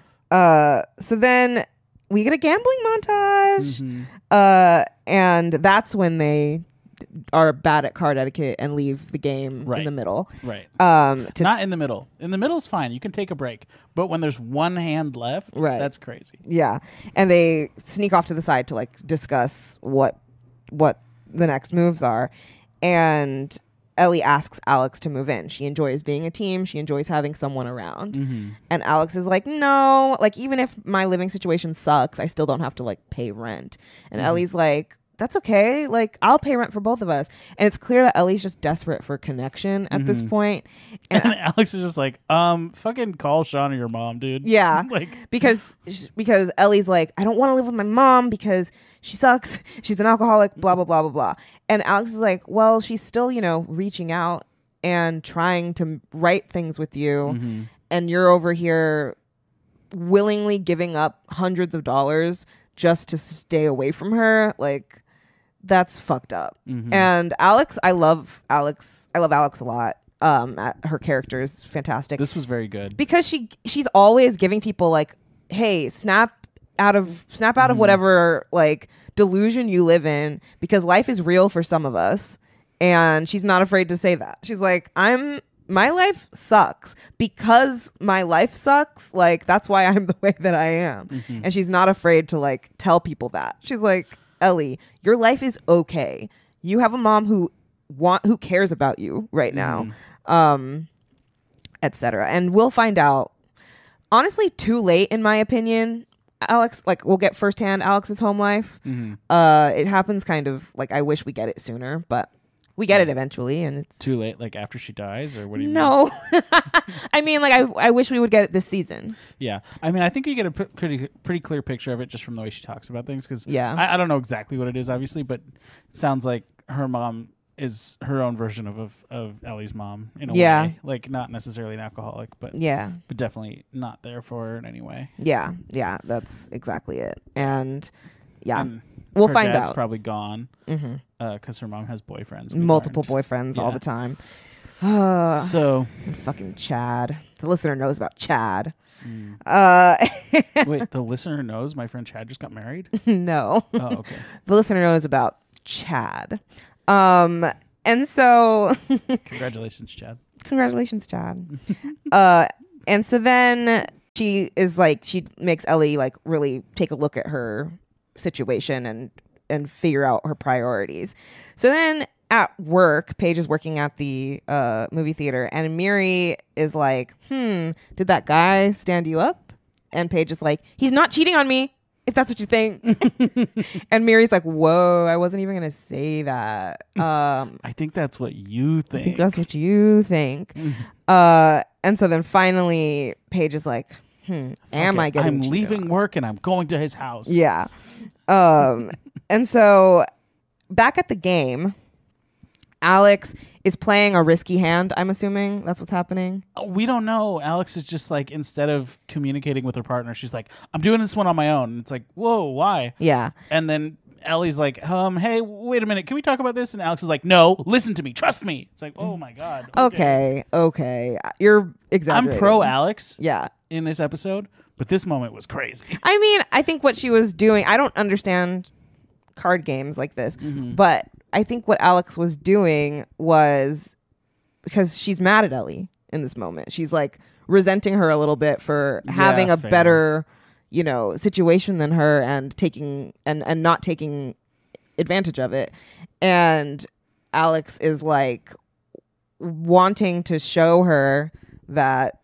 So then we get a gambling montage. And that's when they are bad at card etiquette and leave the game in the middle. Right. Not in the middle. In the middle is fine. You can take a break. But when there's one hand left, that's crazy. Yeah. And they sneak off to the side to like discuss what the next moves are. And Ellie asks Alex to move in. She enjoys being a team. She enjoys having someone around. And Alex is like, no, like even if my living situation sucks, I still don't have to like pay rent. And Ellie's like, that's okay. Like I'll pay rent for both of us. And it's clear that Ellie's just desperate for connection at this point. And Alex is just like, fucking call Sean or your mom, dude. Yeah. because Ellie's like, I don't want to live with my mom because she sucks. She's an alcoholic, blah, blah, blah, blah, blah. And Alex is like, well, she's still, reaching out and trying to write things with you. And you're over here willingly giving up hundreds of dollars just to stay away from her. Like, that's fucked up. And Alex, I love Alex a lot. Her character is fantastic. This was very good because she's always giving people like, hey, snap out of whatever like delusion you live in, because life is real for some of us. And she's not afraid to say that. She's like, my life sucks because my life sucks. Like, that's why I'm the way that I am. And she's not afraid to like tell people that. She's like, Ellie, your life is okay. You have a mom who cares about you right now, etc. And we'll find out, honestly, too late, in my opinion. Alex, like, we'll get firsthand Alex's home life. It happens kind of like, I wish we get it sooner, but we get it eventually, and it's too late. Like after she dies, or what do you mean? No, I mean, like I wish we would get it this season. Yeah, I mean, I think you get a pretty clear picture of it just from the way she talks about things. Because I don't know exactly what it is, obviously, but it sounds like her mom is her own version of Ellie's mom in a way. Like not necessarily an alcoholic, but definitely not there for her in any way. Yeah, that's exactly it. And and we'll find dad's out. Probably gone because her mom has boyfriends, multiple boyfriends all the time. So And fucking Chad. The listener knows about Chad. wait, the listener knows my friend Chad just got married? No. Oh, okay. The listener knows about Chad. And so Congratulations, Chad. congratulations, Chad. And so then she makes Ellie like really take a look at her situation and figure out her priorities. So then at work, Paige is working at the movie theater, and Miri is like, did that guy stand you up? And Paige is like, he's not cheating on me, if that's what you think. And Miri's like, whoa, I wasn't even going to say that. I think that's what you I think. think that's what you think. And so then finally, Paige is like, am I getting I'm cheated leaving on? work and I'm going to his house. Yeah. And so back at the game, Alex is playing a risky hand. I'm assuming that's what's happening. We don't know. Alex is just like, instead of communicating with her partner, she's like, I'm doing this one on my own. And it's like, whoa, why? Yeah. And then Ellie's like, hey, wait a minute. Can we talk about this? And Alex is like, no, listen to me. Trust me. It's like, oh my God. Okay. You're exaggerating. I'm pro Alex Yeah. in this episode, but this moment was crazy. I mean, I think what she was doing, I don't understand card games like this, but I think what Alex was doing was because she's mad at Ellie in this moment. She's like resenting her a little bit for having a fair. better, situation than her and taking and not taking advantage of it. And Alex is like wanting to show her that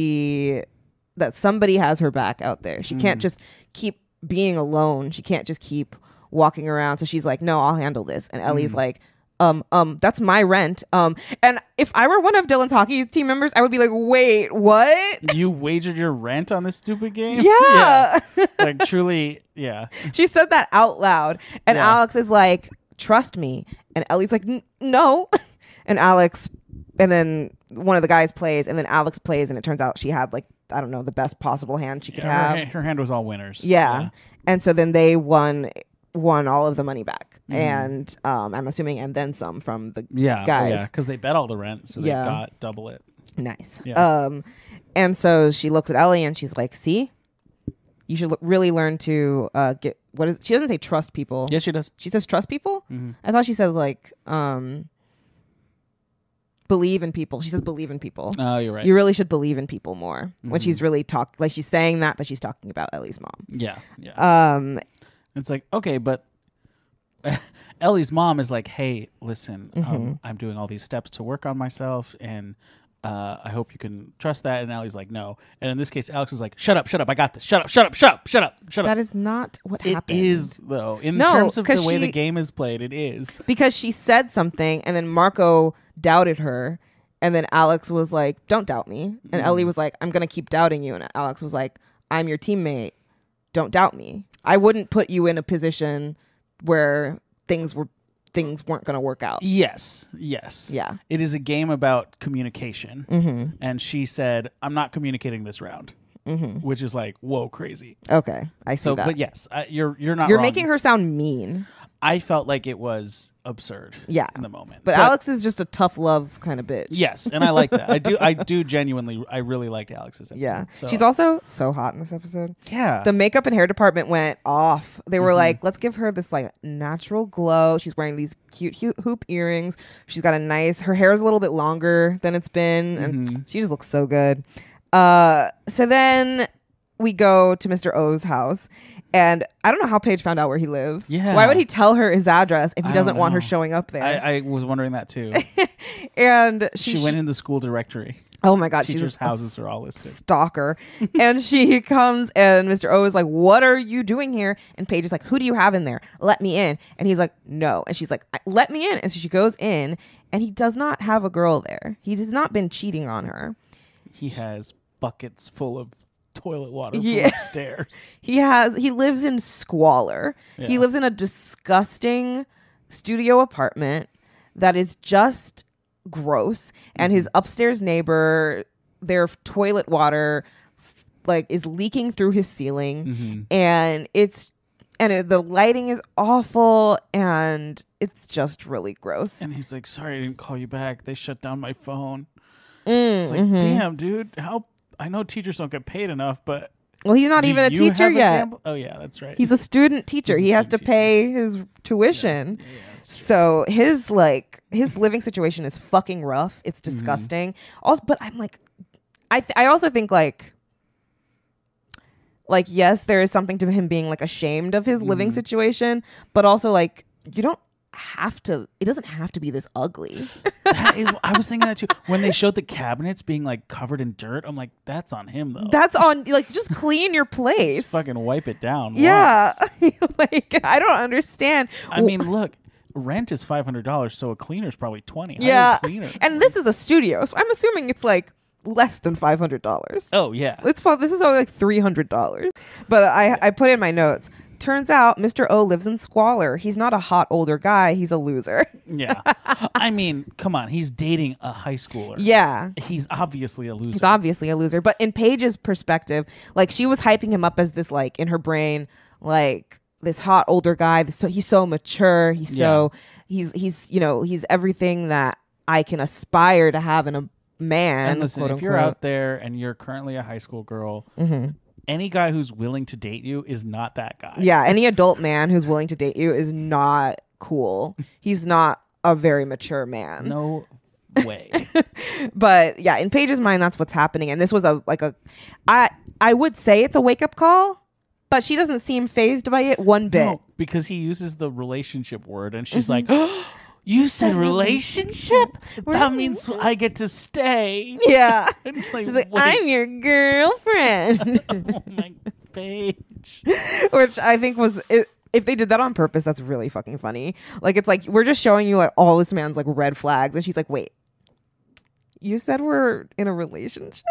that somebody has her back out there. She can't just keep being alone. She can't just keep walking around. So she's like, no, I'll handle this. And Ellie's like, that's my rent. And if I were one of Dylan's hockey team members, I would be like, wait, what? You wagered your rent on this stupid game? Yeah. Like, truly, yeah. She said that out loud. And Yeah. Alex is like, trust me. And Ellie's like, no. And then one of the guys plays, and then Alex plays, and it turns out she had like, I don't know, the best possible hand she could have. Her hand was all winners. Yeah. And so then they won all of the money back. And I'm assuming, and then some from the Yeah. guys. Yeah, because they bet all the rent, so they Yeah. got double it. Nice. Yeah. And so she looks at Ellie and she's like, see, you should really learn to she doesn't say trust people. Yes, she does. She says trust people? I thought she says like believe in people. She says believe in people. Oh, you're right. You really should believe in people more. When she's really like she's saying that, but she's talking about Ellie's mom. Yeah. Yeah. It's like, okay, but Ellie's mom is like, hey, listen, I'm doing all these steps to work on myself, and I hope you can trust that. And Ellie's like, no. And in this case, Alex is like, shut up, I got this. Shut up. That is not what happened. It is, though. In No, terms of the 'cause way the she- game is played, it is. Because she said something and then Marco doubted her. And then Alex was like, don't doubt me. And Ellie was like, I'm going to keep doubting you. And Alex was like, I'm your teammate. Don't doubt me. I wouldn't put you in a position where things weren't going to work out. Yes. Yeah. It is a game about communication. And she said, I'm not communicating this round. Which is like, whoa, crazy. Okay. I see So, that. but yes, you're not You're wrong. making her sound mean. I felt like it was absurd. Yeah. In the moment. But Alex is just a tough love kind of bitch. Yes, and I like that. I do genuinely. I really liked Alex's episode. Yeah. So, She's also so hot in this episode. yeah. The makeup and hair department went off. They were like, let's give her this like natural glow. She's wearing these cute hoop earrings. She's got her hair is a little bit longer than it's been. And she just looks so good. So then we go to Mr. O's house. And I don't know how Paige found out where he lives. Yeah. Why would he tell her his address if he I doesn't don't want her know. showing up there? I was wondering that too. And She went in the school directory. oh my God, Teachers' she's houses are all listed. stalker. And she comes and Mr. O is like, what are you doing here? And Paige is like, who do you have in there? Let me in. And he's like, no. And she's like, let me in. And so she goes in and he does not have a girl there. He has not been cheating on her. He has buckets full of toilet water Yeah. from upstairs. He lives in squalor. Yeah. He lives in a disgusting studio apartment that is just gross. And his upstairs neighbor, their toilet water like is leaking through his ceiling. And and the lighting is awful, and it's just really gross. And he's like, sorry, I didn't call you back. They shut down my phone. Mm, It's like, damn, dude. I know teachers don't get paid enough, but well, he's not even a teacher yet. Oh, yeah, that's right. He's a student teacher. He's a He has to student pay his tuition. Yeah, that's true. So his living situation is fucking rough. It's disgusting. Also, but I'm like, I also think like yes, there is something to him being like ashamed of his living situation, but also like you don't have to. It doesn't have to be this ugly. That is, I was thinking that too. When they showed the cabinets being like covered in dirt, I'm like, that's on him though. That's on just clean your place. Just fucking wipe it down. Yeah, once. like I don't understand. I mean, look, rent is $500, so a cleaner's probably $20. Yeah, Hire a cleaner. and this is a studio, so I'm assuming it's like less than $500. Oh yeah, This is only like $300. But I put in my notes. Turns out Mr. O lives in squalor. He's not a hot older guy. He's a loser. yeah. I mean, come on, he's dating a high schooler. Yeah. He's obviously a loser. He's obviously a loser. But in Paige's perspective, like she was hyping him up as this like in her brain, like this hot older guy. He's so mature. He's he's everything that I can aspire to have in a man. And listen, quote if you're unquote. out there and you're currently a high school girl, any guy who's willing to date you is not that guy. Yeah, any adult man who's willing to date you is not cool. He's not a very mature man. No way. But yeah, in Paige's mind, that's what's happening. And this was I would say it's a wake up call, but she doesn't seem phased by it one bit. No, because he uses the relationship word and she's like, oh, you said relationship? That means I get to stay. Yeah. And it's like, She's like, wait. I'm your girlfriend. Oh my Paige. Which I think if they did that on purpose, that's really fucking funny. Like, it's like, we're just showing you like all this man's like red flags. And she's like, wait, you said we're in a relationship?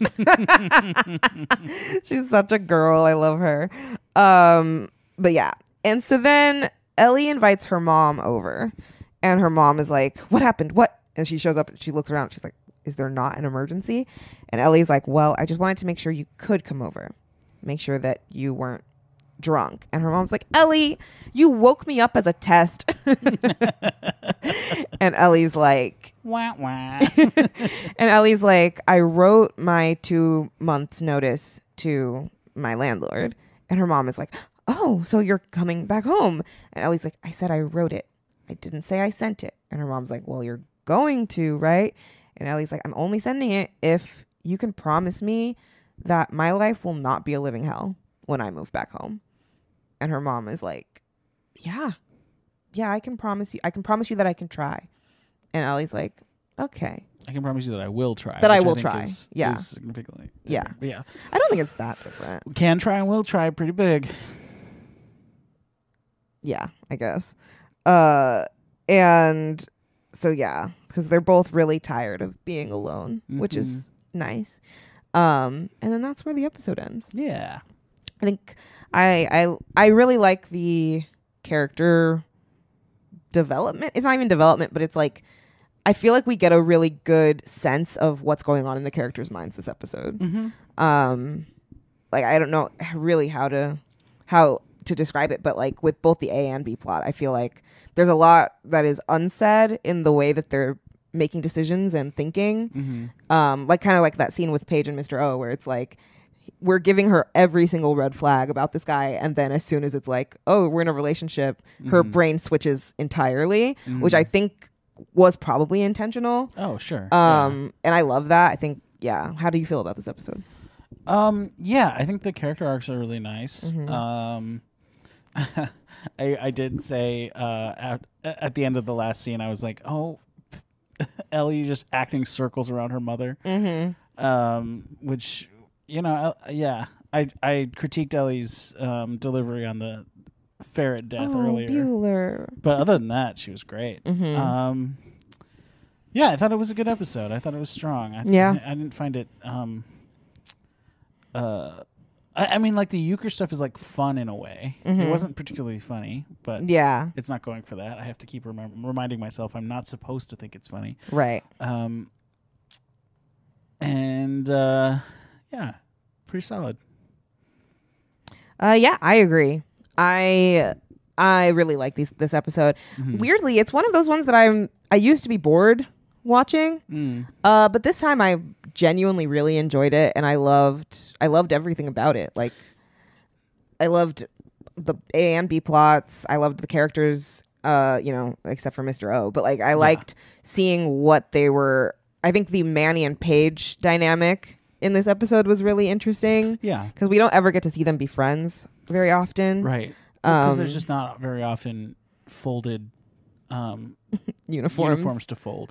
She's such a girl. I love her. But yeah. And so then Ellie invites her mom over. And her mom is like, what happened? What? And she shows up and she looks around. She's like, is there not an emergency? And Ellie's like, well, I just wanted to make sure you could come over. Make sure that you weren't drunk. And her mom's like, Ellie, you woke me up as a test. And Ellie's like, wah, wah. and Ellie's like, I wrote my 2 months notice to my landlord. And her mom is like, oh, so you're coming back home. And Ellie's like, I said I wrote it. I didn't say I sent it. And her mom's like, well, you're going to, right? And Ellie's like, I'm only sending it if you can promise me that my life will not be a living hell when I move back home. And her mom is like, yeah, I can promise you. I can promise you that I can try. And Ellie's like, okay. I can promise you that I will try. That I which will think try. Is Yeah. significantly Yeah. different. But yeah. I don't think it's that different. Can try and will try pretty big. Yeah, I guess. And so yeah, because they're both really tired of being alone, which is nice. And then that's where the episode ends. Yeah. I think I really like the character development. It's not even development, but it's like I feel like we get a really good sense of what's going on in the characters' minds this episode. Like I don't know really how to describe it, but like with both the A and B plot, I feel like there's a lot that is unsaid in the way that they're making decisions and thinking. Like kind of like that scene with Paige and Mr. O, where it's like we're giving her every single red flag about this guy, and then as soon as it's like, oh, we're in a relationship, her brain switches entirely, which I think was probably intentional. Oh, sure. And I love that. I think, yeah. How do you feel about this episode? Yeah, I think the character arcs are really nice. I did say at the end of the last scene, I was like, oh, Ellie just acting circles around her mother. Which, you know, yeah, I critiqued Ellie's delivery on the ferret death earlier. Bueller. But other than that, she was great. Yeah, I thought it was a good episode. I thought it was strong. I didn't find it. I mean, like the euchre stuff is like fun in a way. It wasn't particularly funny, but Yeah. it's not going for that. I have to keep reminding myself I'm not supposed to think it's funny. Right. And yeah, pretty solid. Yeah, I agree. I really like this episode. Mhm. Weirdly, it's one of those ones that I used to be bored watching. But this time I genuinely really enjoyed it, and I loved everything about it. Like, I loved the A and B plots. I loved the characters, except for Mr. O. But like, I liked seeing what they were. I think the Manny and Paige dynamic in this episode was really interesting. Yeah. Because we don't ever get to see them be friends very often. Right. Because there's just not very often folded uniforms to fold.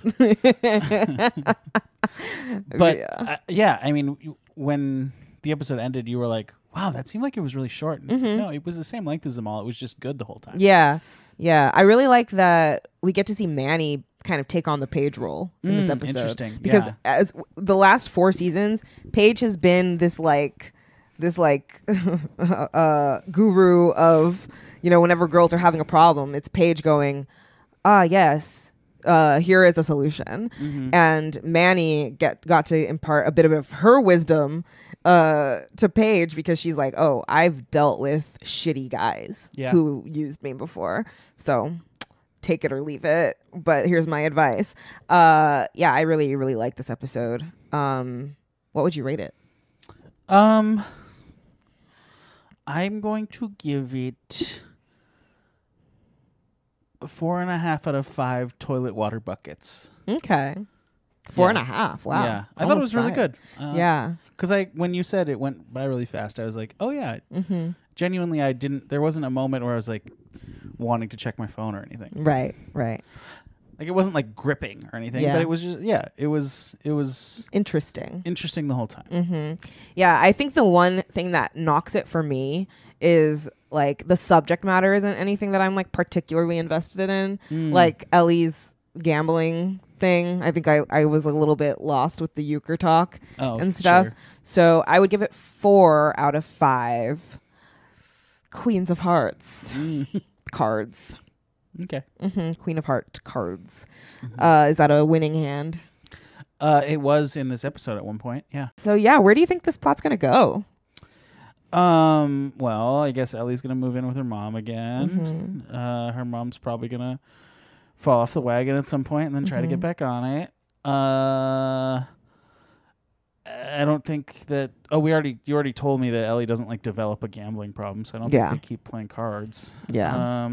But I mean, when the episode ended, you were like, wow, that seemed like it was really short. And it's like, no, it was the same length as them all. It was just good the whole time. Yeah. I really like that we get to see Manny kind of take on the Paige role in this episode. Interesting. Because as the last 4 seasons, Paige has been this guru of, whenever girls are having a problem, it's Paige going, yes, here is a solution. And Manny got to impart a bit of her wisdom to Paige, because she's like, oh, I've dealt with shitty guys who used me before, so take it or leave it, but here's my advice. I really, really like this episode. What would you rate it? I'm going to give it 4.5 out of 5 toilet water buckets. Okay. 4.5. Wow. Yeah. I thought it was really good. Yeah. Because when you said it went by really fast, I was like, oh yeah. Genuinely, there wasn't a moment where I was like wanting to check my phone or anything. Right. Like, it wasn't like gripping or anything, but it was just, it was interesting the whole time. Yeah, I think the one thing that knocks it for me is like the subject matter isn't anything that I'm like particularly invested in. Like Ellie's gambling thing, I think I was a little bit lost with the euchre talk and stuff. Sure. So I would give it 4 out of 5 Queens of Hearts cards. Okay. Queen of Hearts cards. Is that a winning hand? It was in this episode at one point. Yeah. So yeah, where do you think this plot's gonna go? Well, I guess Ellie's gonna move in with her mom again. Her mom's probably gonna fall off the wagon at some point and then try to get back on it. I don't think that. Oh, you already told me that Ellie doesn't like develop a gambling problem, so I don't think they keep playing cards. Yeah.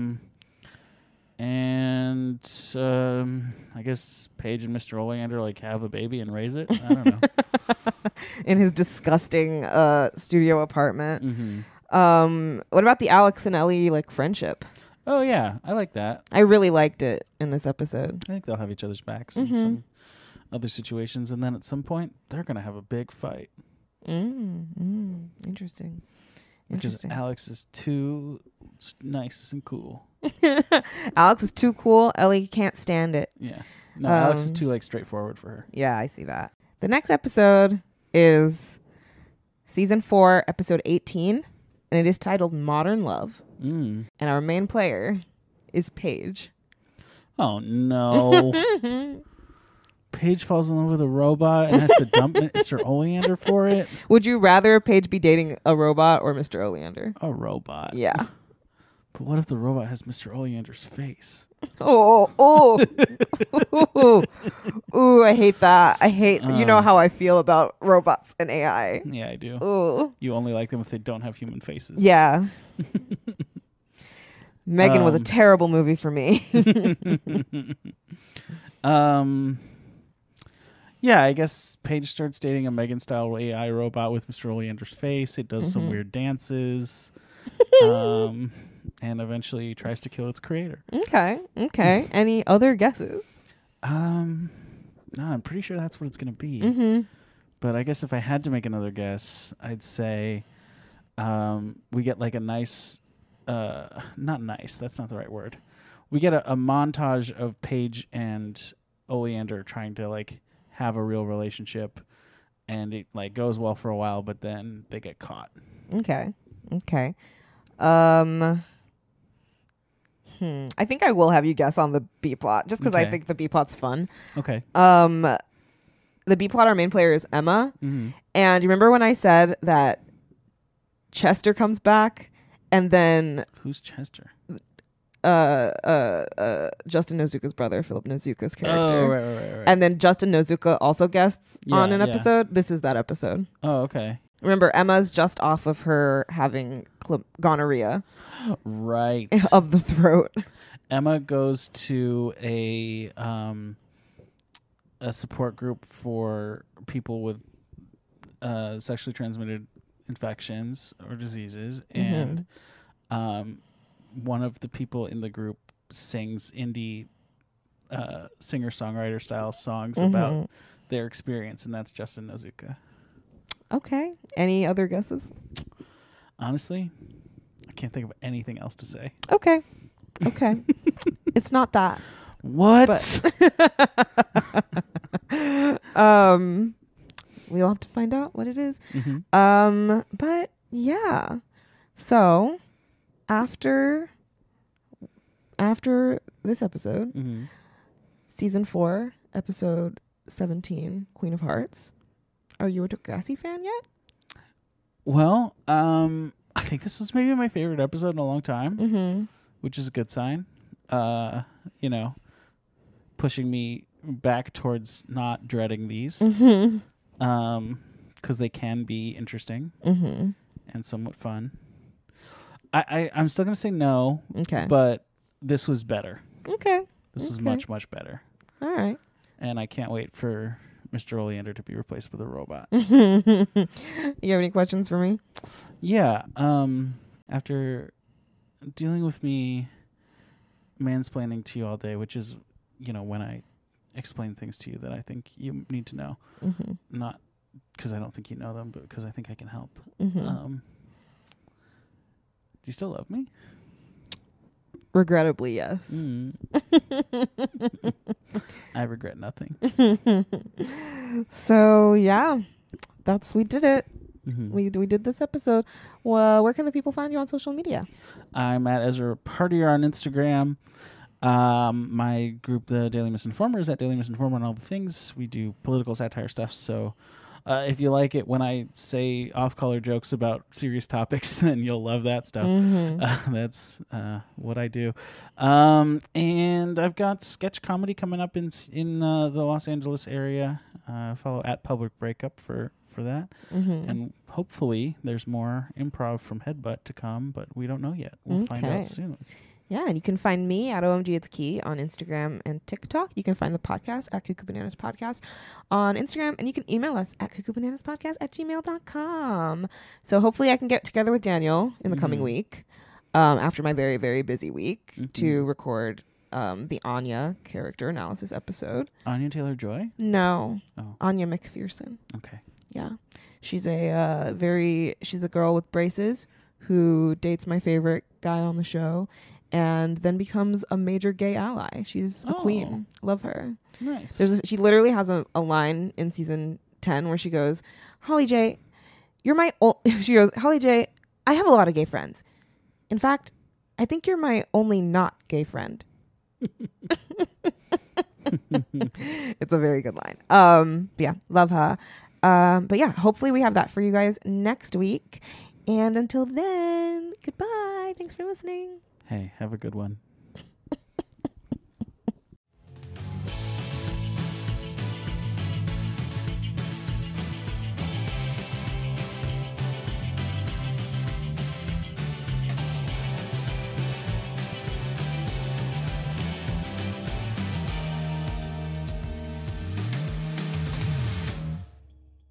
And I guess Paige and Mr. Oleander like have a baby and raise it. I don't know. In his disgusting studio apartment. What about the Alex and Ellie like friendship? Oh yeah, I like that. I really liked it in this episode. I think they'll have each other's backs in some other situations, and then at some point they're gonna have a big fight. Interesting. Because Alex is too nice and cool. Alex is too cool. Ellie can't stand it. Yeah. No, Alex is too like straightforward for her. Yeah, I see that. The next episode is season 4, episode 18, and it is titled Modern Love. And our main player is Paige. Oh no. Paige falls in love with a robot and has to dump Mr. Oleander for it. Would you rather Paige be dating a robot or Mr. Oleander? A robot. Yeah. But what if the robot has Mr. Oleander's face? Oh. Ooh, I hate that. You know how I feel about robots and AI. Yeah, I do. Ooh. You only like them if they don't have human faces. Yeah. Megan was a terrible movie for me. Yeah, I guess Paige starts dating a Megan-style AI robot with Mr. Oleander's face. It does some weird dances. And eventually tries to kill its creator. Okay. Any other guesses? No, I'm pretty sure that's what it's going to be. But I guess if I had to make another guess, I'd say we get like a nice... not nice, that's not the right word. We get a montage of Paige and Oleander trying to like have a real relationship, and it like goes well for a while, but then they get caught. Okay. I think I will have you guess on the B plot, just because I think the B plot's fun. Okay. The B plot, our main player is Emma, and you remember when I said that Chester comes back And then Who's Chester? Justin Nozuka's brother, Philip Nozuka's character. Oh, right. And then Justin Nozuka also guests on an Yeah. episode. This is that episode. Oh, okay. Remember, Emma's just off of her having gonorrhea Right. of the throat. Emma goes to a support group for people with sexually transmitted infections or diseases, and one of the people in the group sings indie singer-songwriter style songs about their experience, and that's Justin Nozuka. Okay. Any other guesses? Honestly, I can't think of anything else to say. Okay. It's not that. What? We'll have to find out what it is. Mm-hmm. But yeah. So after this episode, Mm-hmm. season 4, episode 17, Queen of Hearts. Are you a Degrassi fan yet? Well, I think this was maybe my favorite episode in a long time, Mm-hmm. which is a good sign. Pushing me back towards not dreading these, Mm-hmm. because they can be interesting Mm-hmm. and somewhat fun. I'm still gonna say no, Okay. but this was better. Okay. This was Okay. much better, All right. and I can't wait for Mr. Oleander to be replaced with a robot. You have any questions for me? Yeah. After dealing with me mansplaining to you all day, which is, when I explain things to you that I think you need to know, Mm-hmm. not because I don't think you know them, but because I think I can help. Mm-hmm. Do you still love me? Regrettably, yes. Mm. I regret nothing. So yeah, we did it. Mm-hmm. We did this episode. Well, where can the people find you on social media? I'm at Ezra Partier on Instagram. My group, the Daily Misinformer, is at Daily Misinformer on all the things. We do political satire stuff. So if you like it when I say off-color jokes about serious topics, then you'll love that stuff. Mm-hmm. That's what I do. And I've got sketch comedy coming up in the Los Angeles area. Follow at Public Breakup for that. Mm-hmm. And hopefully there's more improv from Headbutt to come, but we don't know yet. We'll find Okay. out soon. Yeah, and you can find me at OMG It's Key on Instagram and TikTok. You can find the podcast at Cuckoo Bananas Podcast on Instagram, and you can email us at cuckoobananaspodcast@gmail.com. So hopefully I can get together with Daniel in the coming week, after my very, very busy week, to record the Anya character analysis episode. Anya Taylor-Joy? No, Oh, Anya McPherson. okay. Yeah. She's a she's a girl with braces who dates my favorite guy on the show and then becomes a major gay ally. She's a queen. Love her. Nice. She literally has a line in season 10 where she goes, Holly J, you're my she goes, Holly J, I have a lot of gay friends. In fact, I think you're my only not gay friend. It's a very good line. But yeah, love her. But yeah, hopefully we have that for you guys next week. And until then, goodbye. Thanks for listening. Hey, have a good one.